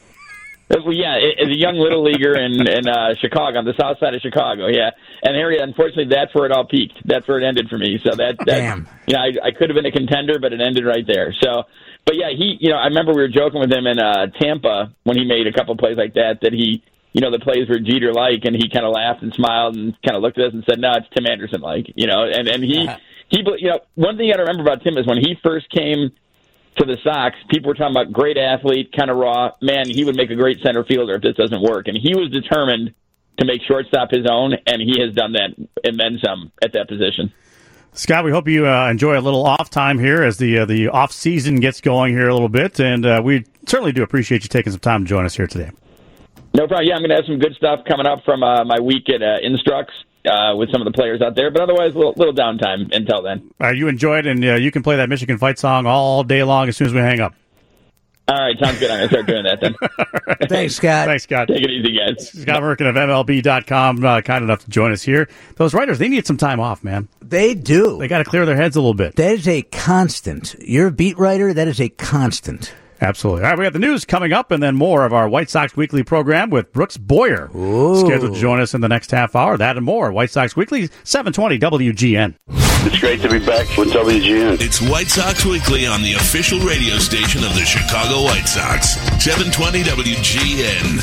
Well, yeah, as a young little leaguer in, in uh, Chicago, on the south side of Chicago, yeah. And Harry, unfortunately, that's where it all peaked. That's where it ended for me. So that, that Damn. you know, I, I could have been a contender, but it ended right there. So, but yeah, he, you know, I remember we were joking with him in uh, Tampa when he made a couple plays like that, that he, you know, the plays were Jeter-like, and he kind of laughed and smiled and kind of looked at us and said, no, it's Tim Anderson-like, you know, and, and he, uh-huh. he, you know, one thing you got to remember about Tim is when he first came to the Sox, people were talking about great athlete, kind of raw, man, he would make a great center fielder if this doesn't work, and he was determined to make shortstop his own, and he has done that and then some at that position. Scott, we hope you uh, enjoy a little off time here as the uh, the off season gets going here a little bit, and uh, we certainly do appreciate you taking some time to join us here today. No problem. Yeah, I'm going to have some good stuff coming up from uh, my week at uh, Instructs uh, with some of the players out there, but otherwise a little, little downtime until then. Uh, you enjoy it, and uh, you can play that Michigan Fight song all day long as soon as we hang up. All right, sounds good. I'm going to start doing that then. Right. Thanks, Scott. Thanks, Scott. Take it easy, guys. Scott Merkin of M L B dot com, uh, kind enough to join us here. Those writers, they need some time off, man. They do. They got to clear their heads a little bit. That is a constant. You're a beat writer, that is a constant. Absolutely. All right, we got the news coming up, and then more of our White Sox Weekly program with Brooks Boyer. Ooh. Scheduled to join us in the next half hour. That and more. White Sox Weekly, seven twenty W G N. It's great to be back with W G N. It's White Sox Weekly on the official radio station of the Chicago White Sox, seven twenty W G N.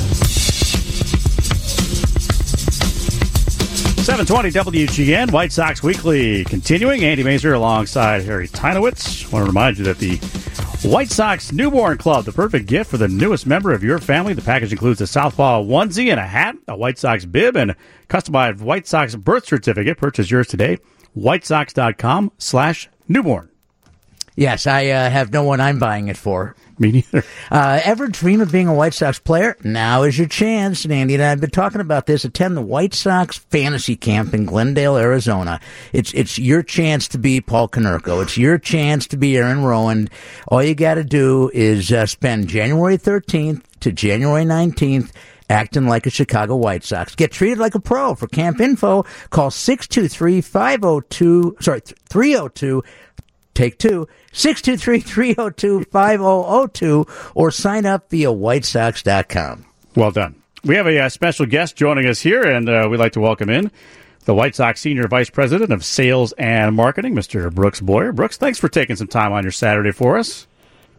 seven twenty W G N, White Sox Weekly continuing. Andy Mazur alongside Harry Teinowitz. I want to remind you that the White Sox Newborn Club, the perfect gift for the newest member of your family. The package includes a Southpaw onesie and a hat, a White Sox bib, and a customized White Sox birth certificate. Purchase yours today. white sox dot com slash newborn. Yes, I uh, have no one I'm buying it for. Me neither. Uh, ever dream of being a White Sox player? Now is your chance. And Andy and I have been talking about this. Attend the White Sox Fantasy Camp in Glendale, Arizona. It's it's your chance to be Paul Konerko. It's your chance to be Aaron Rowan. All you got to do is uh, spend January thirteenth to January nineteenth acting like a Chicago White Sox. Get treated like a pro. For camp info, call six two three, five oh two, sorry, three oh two, take two, six two three, three oh two, five oh oh two, or sign up via white sox dot com. Well done. We have a uh, special guest joining us here, and uh, we'd like to welcome in the White Sox Senior Vice President of Sales and Marketing, Mister Brooks Boyer. Brooks, thanks for taking some time on your Saturday for us.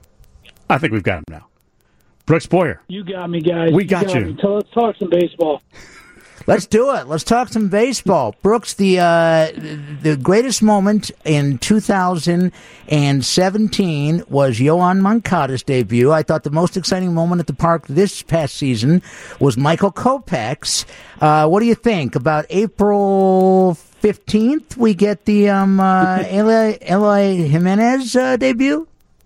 I think we've got him now. Brooks Boyer. You got me, guys. We got you. Me. So let's talk some baseball. Let's do it. Let's talk some baseball. Brooks, the uh, the greatest moment in two thousand seventeen was Yoan Moncada's debut. I thought the most exciting moment at the park this past season was Michael Kopech's. Uh, what do you think? About April fifteenth, we get the um, uh, Eloy, Eloy Jimenez uh, debut?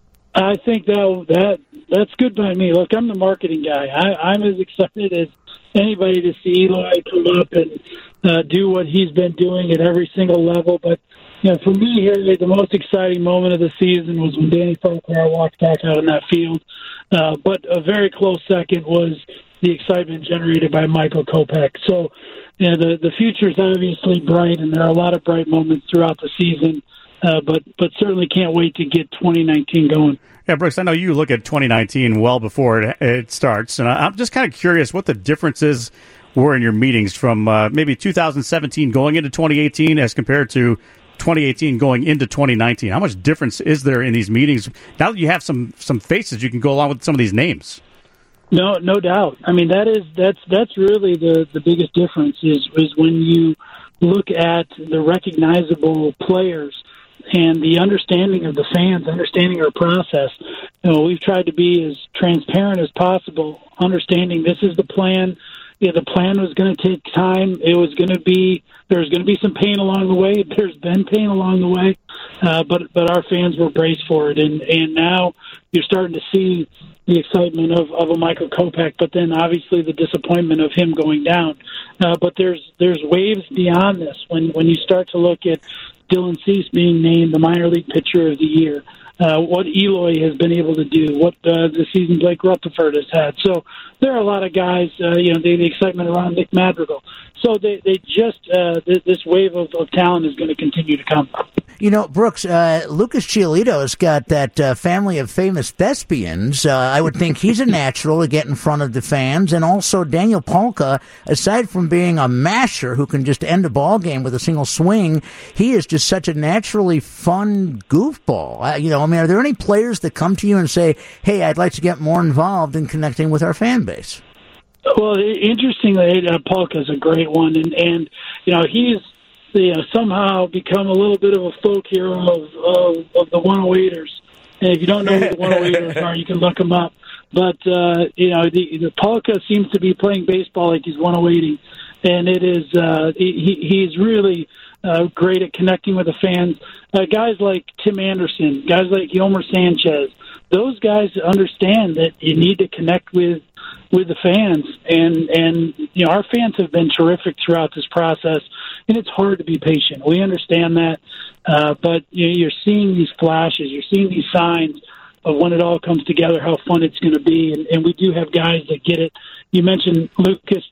I think that that that's good by me. Look, I'm the marketing guy. I, I'm as excited as anybody to see Eloy come up and uh, do what he's been doing at every single level. But you know, for me here, the most exciting moment of the season was when Danny Farquhar walked back out on that field. Uh, but a very close second was the excitement generated by Michael Kopech. So, you know, the the future is obviously bright, and there are a lot of bright moments throughout the season. Uh, but but certainly can't wait to get twenty nineteen going. Yeah, Brooks, I know you look at twenty nineteen well before it, it starts, and I'm just kind of curious what the differences were in your meetings from uh, maybe two thousand seventeen going into twenty eighteen as compared to twenty eighteen going into twenty nineteen. How much difference is there in these meetings now that you have some some faces you can go along with some of these names? No, no doubt. I mean, that is that's that's really the the biggest difference is is when you look at the recognizable players and the understanding of the fans, understanding our process. You know, we've tried to be as transparent as possible, understanding this is the plan. Yeah, the plan was going to take time. It was going to be, there's going to be some pain along the way. There's been pain along the way, uh, but but our fans were braced for it. And, and now you're starting to see the excitement of, of a Michael Kopech, but then obviously the disappointment of him going down. Uh, but there's there's waves beyond this. When when you start to look at Dylan Cease being named the minor league pitcher of the year, uh, what Eloy has been able to do, what uh, the season Blake Rutherford has had. So there are a lot of guys, uh, you know, the, the excitement around Nick Madrigal. So they, they just, uh, th- this wave of, of talent is going to continue to come. You know, Brooks, uh, Lucas Giolito's got that uh, family of famous thespians. Uh, I would think he's a natural to get in front of the fans. And also Daniel Palka, aside from being a masher who can just end a ball game with a single swing, he is just such a naturally fun goofball. Uh, you know, I mean, are there any players that come to you and say, hey, I'd like to get more involved in connecting with our fan base? Well, interestingly, uh, Palka's a great one. And, and you know, he's, you know, somehow become a little bit of a folk hero of, of, of the one oh eighters. And if you don't know who the one oh eighters are, you can look them up. But, uh, you know, the, the Palka seems to be playing baseball like he's one oh eighting. And it is, uh, he, he's really uh, great at connecting with the fans. Uh, guys like Tim Anderson, guys like Yomer Sanchez, those guys understand that you need to connect with with the fans, and and you know, our fans have been terrific throughout this process, and it's hard to be patient. We understand that, uh, but you know, you're seeing these flashes, you're seeing these signs of when it all comes together, how fun it's going to be, and, and we do have guys that get it. You mentioned Lucas.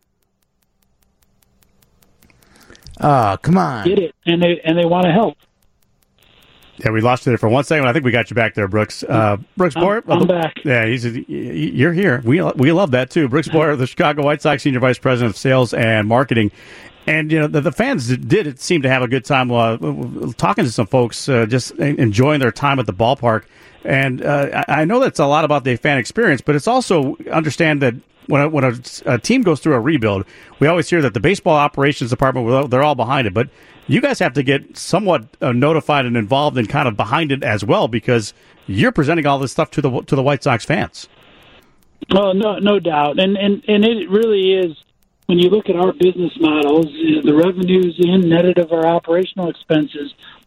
Oh, come on, get it, and they and they want to help. Yeah, we lost you there for one second. I think we got you back there, Brooks. Uh, Brooks I'm, Boyer. I'm back. Yeah, he's you're here. We we love that too. Brooks Boyer, the Chicago White Sox Senior Vice President of Sales and Marketing. And you know the, the fans did seem to have a good time uh, talking to some folks, uh, just enjoying their time at the ballpark. And uh, I know that's a lot about the fan experience, but it's also understand that when a, when a, a team goes through a rebuild, we always hear that the baseball operations department, they're all behind it, but you guys have to get somewhat uh, notified and involved and kind of behind it as well, because you're presenting all this stuff to the to the White Sox fans. Well, no, no doubt, and and and it really is. When you look at our business models, the revenues in netted of our operational expenses,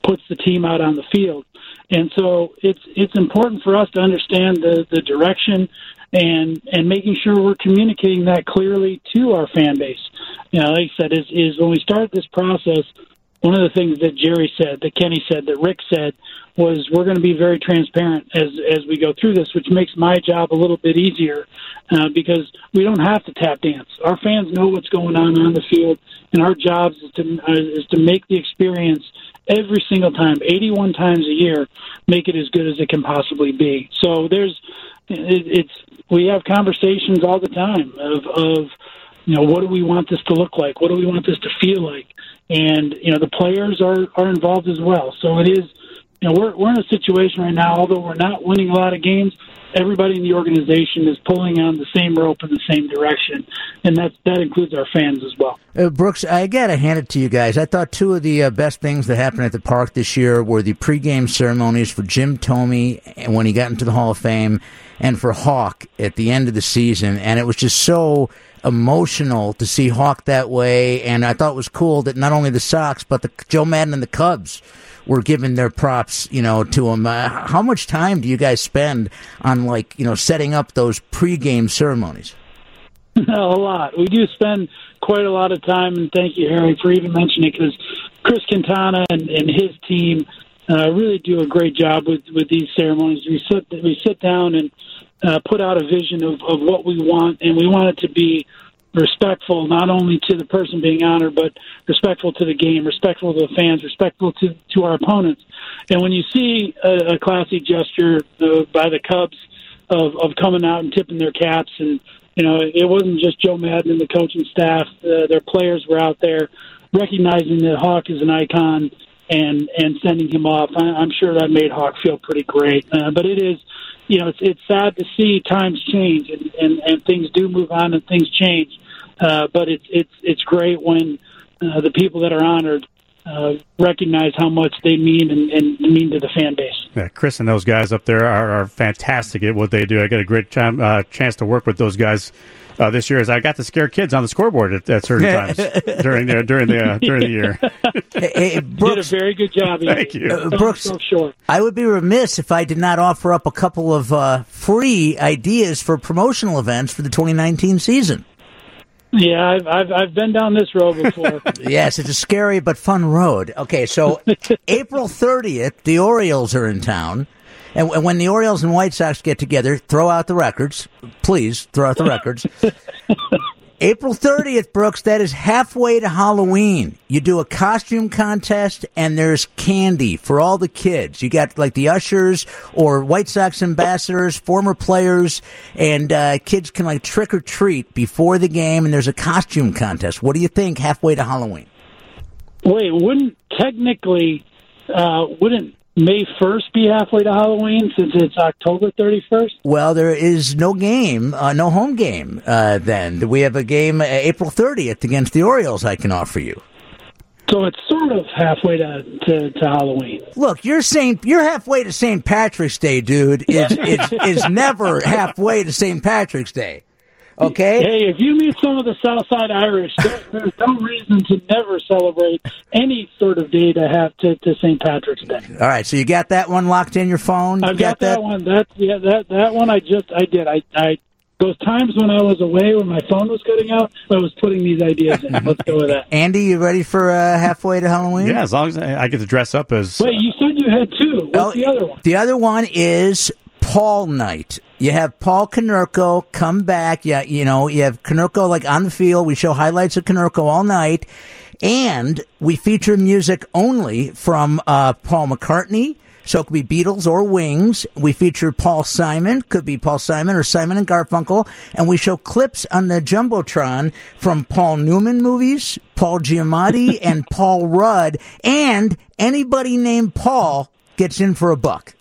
puts the team out on the field. And so it's it's important for us to understand the, the direction and and making sure we're communicating that clearly to our fan base. You know, like I said, is, is when we started this process, one of the things that Jerry said, that Kenny said, that Rick said, was we're going to be very transparent as as we go through this, which makes my job a little bit easier uh, because we don't have to tap dance. Our fans know what's going on on the field, and our job is to uh, is to make the experience every single time, eighty-one times a year, make it as good as it can possibly be. So there's it, it's we have conversations all the time of of you know, what do we want this to look like? What do we want this to feel like? And, you know, the players are, are involved as well. So it is, you know, we're, we're in a situation right now, although we're not winning a lot of games, everybody in the organization is pulling on the same rope in the same direction. And that, that includes our fans as well. Uh, Brooks, I got to hand it to you guys. I thought two of the uh, best things that happened at the park this year were the pregame ceremonies for Jim Thome when he got into the Hall of Fame and for Hawk at the end of the season. And it was just so emotional to see Hawk that way. And I thought it was cool that not only the Sox, but the Joe Madden and the Cubs were giving their props, you know, to him. Uh, how much time do you guys spend on, like, you know, setting up those pregame ceremonies? A lot. We do spend quite a lot of time, and thank you, Harry, for even mentioning it, because Chris Quintana and, and his team uh, really do a great job with, with these ceremonies. We sit we sit down and uh, put out a vision of, of what we want, and we want it to be respectful not only to the person being honored, but respectful to the game, respectful to the fans, respectful to, to our opponents. And when you see a, a classy gesture uh, by the Cubs of, of coming out and tipping their caps, and you know, it wasn't just Joe Madden and the coaching staff. Uh, their players were out there recognizing that Hawk is an icon and, and sending him off. I, I'm sure that made Hawk feel pretty great. Uh, but it is, you know, it's, it's sad to see times change and, and, and things do move on and things change. Uh, but it's, it's, it's great when uh, the people that are honored Uh, recognize how much they mean and, and mean to the fan base. Yeah, Chris and those guys up there are, are fantastic at what they do. I got a great time, uh, chance to work with those guys uh, this year. As I got to scare kids on the scoreboard at, at certain times during the during the uh, during the year. Hey, hey, Brooks, did a very good job. Thank you, uh, Brooks. So short. I would be remiss if I did not offer up a couple of uh, free ideas for promotional events for the twenty nineteen season. Yeah, I've, I've I've been down this road before. Yes, it's a scary but fun road. Okay, so April thirtieth, the Orioles are in town. And when the Orioles and White Sox get together, throw out the records. Please, throw out the records. April thirtieth, Brooks, that is halfway to Halloween. You do a costume contest, and there's candy for all the kids. You got, like, the ushers or White Sox ambassadors, former players, and uh, kids can, like, trick or treat before the game, and there's a costume contest. What do you think halfway to Halloween? Wait, wouldn't technically, uh, wouldn't May first be halfway to Halloween since it's October thirty-first? Well, there is no game, uh, no home game uh, then. We have a game uh, April thirtieth against the Orioles I can offer you. So it's sort of halfway to, to, to Halloween. Look, you're Saint you're halfway to Saint Patrick's Day, dude. Is is is never halfway to Saint Patrick's Day. Okay? Hey, if you meet some of the Southside Irish, there, there's no reason to never celebrate any sort of day to have to, to Saint Patrick's Day. All right, so you got that one locked in your phone? I've you got, got that, that one. That yeah, that that one I just I did. I I those times when I was away when my phone was cutting out, I was putting these ideas in. Let's go with that. Andy, you ready for uh, halfway to Halloween? Yeah, as long as I get to dress up as. Wait, you said you had two. What's well, the other one? The other one is Paul Night. You have Paul Konerko come back. Yeah, you know, you have Konerko like on the field. We show highlights of Konerko all night. And we feature music only from uh, Paul McCartney. So it could be Beatles or Wings. We feature Paul Simon. Could be Paul Simon or Simon and Garfunkel. And we show clips on the Jumbotron from Paul Newman movies, Paul Giamatti, and Paul Rudd. And anybody named Paul gets in for a buck.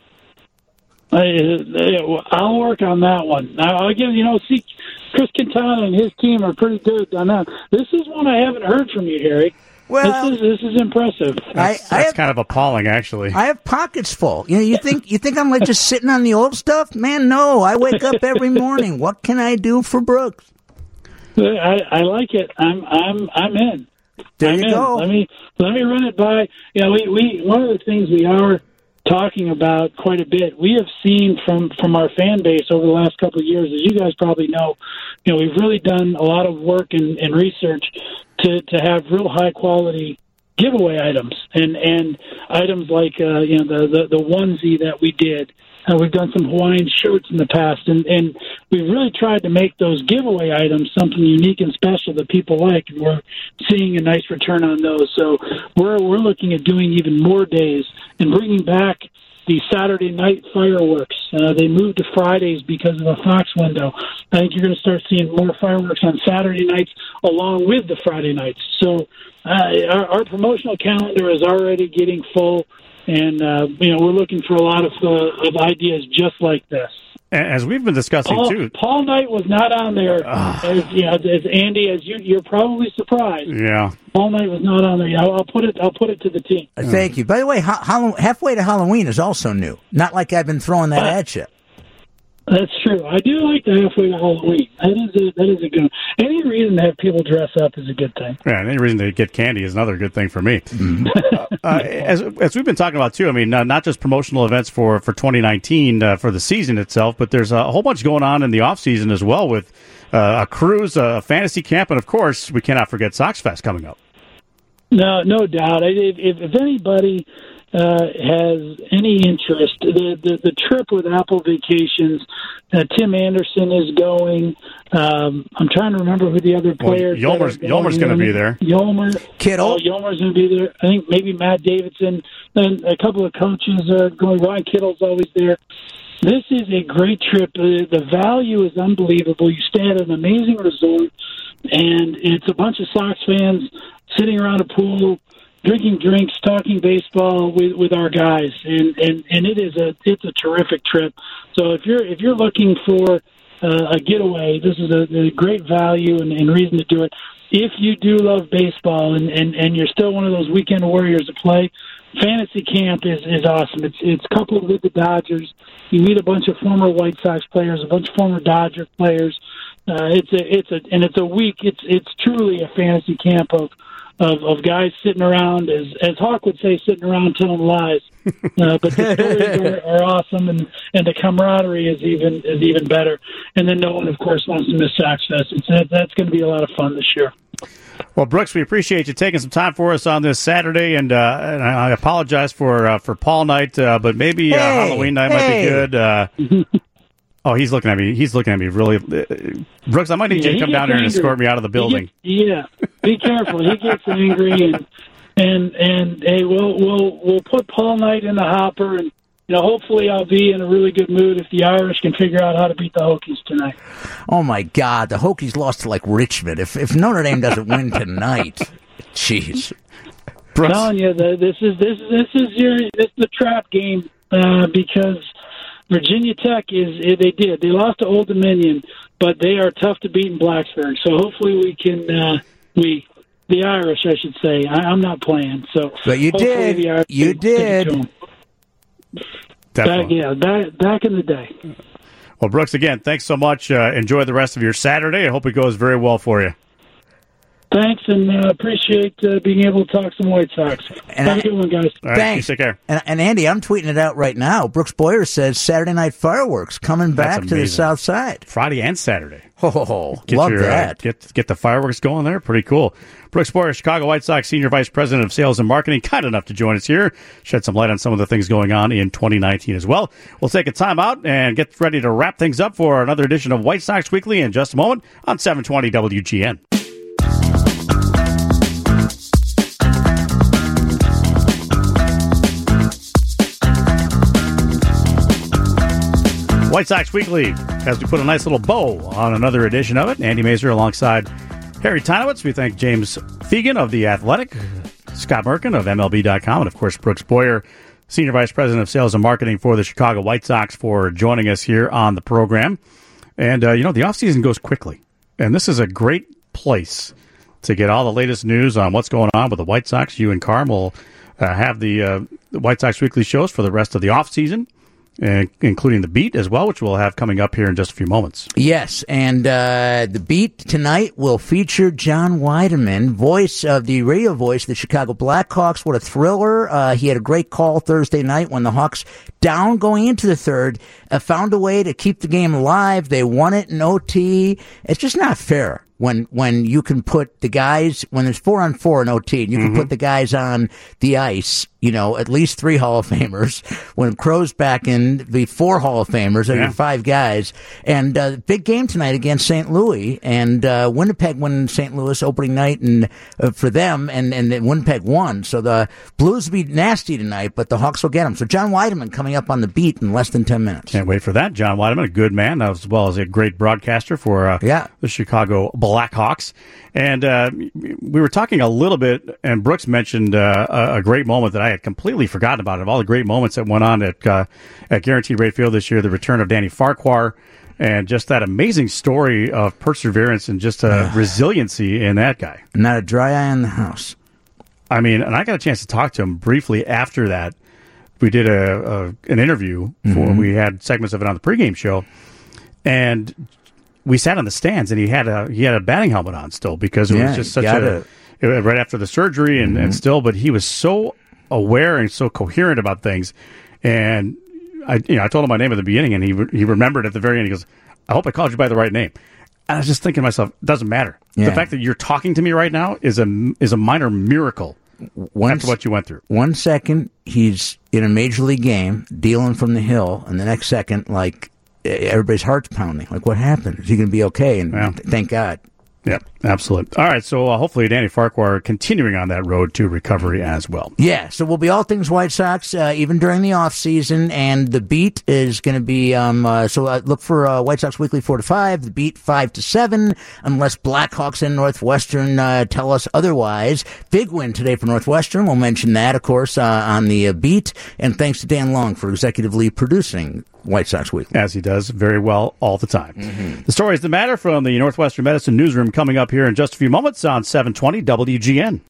I'll work on that one. I'll give you know, see, Chris Quintana and his team are pretty good on that. This is one I haven't heard from you, Harry. Well, this is this is impressive. That's, I, that's I have, kind of appalling, actually. I have pockets full. You know, you think you think I'm like just sitting on the old stuff? Man, no. I wake up every morning. What can I do for Brooks? I, I like it. I'm I'm I'm in. There I'm you in. go. Let me let me run it by. Yeah, we, we one of the things we are talking about quite a bit. We have seen from from our fan base over the last couple of years, as you guys probably know, you know, we've really done a lot of work and, and research to to have real high quality giveaway items and and items like uh, you know the, the the onesie that we did. Uh, we've done some Hawaiian shirts in the past, and, and we've really tried to make those giveaway items something unique and special that people like, and we're seeing a nice return on those. So we're we're looking at doing even more days and bringing back the Saturday night fireworks. Uh, they moved to Fridays because of a Fox window. I think you're going to start seeing more fireworks on Saturday nights along with the Friday nights. So uh, our, our promotional calendar is already getting full. And, uh, you know, we're looking for a lot of, uh, of ideas just like this. As we've been discussing, Paul, too. Paul Knight was not on there. As, you know, as Andy, as you, you're probably surprised. Yeah. Paul Knight was not on there. I'll, I'll put it I'll put it to the team. Uh, thank you. By the way, ha- Hall- halfway to Halloween is also new. Not like I've been throwing that Uh, at you. That's true. I do like the halfway to Halloween. That is a, that is a good. Any reason to have people dress up is a good thing. Yeah, and any reason to get candy is another good thing for me. uh, uh, as as we've been talking about too, I mean, uh, not just promotional events for for twenty nineteen uh, for the season itself, but there's a whole bunch going on in the off season as well with uh, a cruise, a fantasy camp, and of course, we cannot forget Sox Fest coming up. No, no doubt. If, if, if anybody uh, has any interest, the, the the trip with Apple Vacations, uh, Tim Anderson is going. Um, I'm trying to remember who the other players. Well, Yolmer's, Yolmer's going to be there. Yolmer, Kittle. Oh, Yolmer's going to be there. I think maybe Matt Davidson, and a couple of coaches are going. Ryan Kittle's always there. This is a great trip. Uh, the value is unbelievable. You stay at an amazing resort, and it's a bunch of Sox fans sitting around a pool, drinking drinks, talking baseball with, with our guys, and, and, and it is a it's a terrific trip. So if you're if you're looking for uh, a getaway, this is a, a great value and, and reason to do it. If you do love baseball and, and, and you're still one of those weekend warriors to play, fantasy camp is, is awesome. It's it's coupled with the Dodgers. You meet a bunch of former White Sox players, a bunch of former Dodger players. Uh, it's a it's a and it's a week. It's it's truly a fantasy camp of. Of, of guys sitting around, as as Hawk would say, sitting around telling lies. Uh, but the stories are, are awesome, and, and the camaraderie is even is even better. And then no one, of course, wants to miss Sox Fest. It's, that, that's going to be a lot of fun this year. Well, Brooks, we appreciate you taking some time for us on this Saturday, and, uh, and I apologize for uh, for Paul night, uh, but maybe uh, Hey, Halloween night hey. might be good. Uh, oh, he's looking at me. He's looking at me really. Uh, Brooks, I might need Yeah, you to he come gets down here and angry. escort me out of the building. He gets, yeah, be careful. He gets angry, and and and hey, we'll we'll we'll put Paul Knight in the hopper, and you know, hopefully, I'll be in a really good mood if the Irish can figure out how to beat the Hokies tonight. Oh my God, the Hokies lost to like Richmond. If if Notre Dame doesn't win tonight, jeez. I'm telling you, the, this is this this is your this is the trap game uh, because Virginia Tech is they did they lost to Old Dominion, but they are tough to beat in Blacksburg. So hopefully we can uh, we the Irish, I should say. I, I'm not playing, so But you hopefully did. the Irish You can take it did. to 'em. Back, Definitely. yeah, back back in the day. Well, Brooks, again, thanks so much. Uh, enjoy the rest of your Saturday. I hope it goes very well for you. Thanks, and uh, appreciate uh, being able to talk some White Sox. And Have I- a good one, guys. All right, Thanks. you take care. And, and Andy, I'm tweeting it out right now. Brooks Boyer says Saturday night fireworks coming That's back to the amazing. South Side. Friday and Saturday. Oh, Get love your, uh, that. get get the fireworks going there. Pretty cool. Brooks Boyer, Chicago White Sox Senior Vice President of Sales and Marketing, kind enough to join us here, shed some light on some of the things going on in twenty nineteen as well. We'll take a time out and get ready to wrap things up for another edition of White Sox Weekly in just a moment on seven twenty W G N. White Sox Weekly, as we put a nice little bow on another edition of it. Andy Mazer alongside Harry Tynowitz. We thank James Fegan of The Athletic, Scott Merkin of M L B dot com, and, of course, Brooks Boyer, Senior Vice President of Sales and Marketing for the Chicago White Sox, for joining us here on the program. And, uh, you know, the offseason goes quickly, and this is a great place to get all the latest news on what's going on with the White Sox. You and Carm will uh, have the, uh, the White Sox Weekly shows for the rest of the offseason. and including the Beat as well, which we'll have coming up here in just a few moments. Yes, and uh, the Beat tonight will feature John Weideman, voice of the radio voice of the Chicago Blackhawks. What a thriller. Uh, he had a great call Thursday night when the Hawks, down going into the third, uh, found a way to keep the game alive. They won it in O T. It's just not fair. When when you can put the guys, when there's four on four in O T, and you can Mm-hmm. put the guys on the ice, you know, at least three Hall of Famers. When Crow's back in, the four Hall of Famers are Yeah. your five guys. And uh, big game tonight against Saint Louis, and uh, Winnipeg won Saint Louis opening night, and uh, for them, and and then Winnipeg won. So the Blues will be nasty tonight, but the Hawks will get them. So John Weideman coming up on the Beat in less than ten minutes. Can't wait for that. John Weideman, a good man, as well as a great broadcaster for uh, Yeah. the Chicago Blackhawks. And uh, we were talking a little bit, and Brooks mentioned uh, a, a great moment that I had completely forgotten about. Of all the great moments that went on at uh, at Guaranteed Rate Field this year, the return of Danny Farquhar, and just that amazing story of perseverance and just uh, resiliency in that guy. Not a dry eye in the house. I mean, and I got a chance to talk to him briefly after that. We did a, a an interview for Mhm. we had segments of it on the pregame show, and we sat on the stands, and he had a he had a batting helmet on still because it Yeah, was just such gotta- a it- right after the surgery and, and still, but he was so aware and so coherent about things, and I you know I told him my name at the beginning, and he re- he remembered at the very end. He goes, "I hope I called you by the right name." And I was just thinking to myself, it doesn't matter. Yeah. The fact that you're talking to me right now is a is a minor miracle One after what you went through. One second he's in a major league game dealing from the hill, and the next second, like everybody's heart's pounding. Like, what happened? Is he going to be okay? And Yeah. th- thank God. Yeah, absolutely. All right, so uh, hopefully Danny Farquhar continuing on that road to recovery as well. Yeah, so we'll be all things White Sox, uh, even during the off season, and the Beat is going to be. Um, uh, so uh, look for uh, White Sox Weekly four to five, the Beat five to seven, unless Blackhawks and Northwestern uh, tell us otherwise. Big win today for Northwestern. We'll mention that, of course, uh, on the uh, Beat. And thanks to Dan Long for executively producing White Sox Weekly, as he does very well all the time. Mm-hmm. The stories that matter from the Northwestern Medicine newsroom coming up here in just a few moments on seven twenty W G N.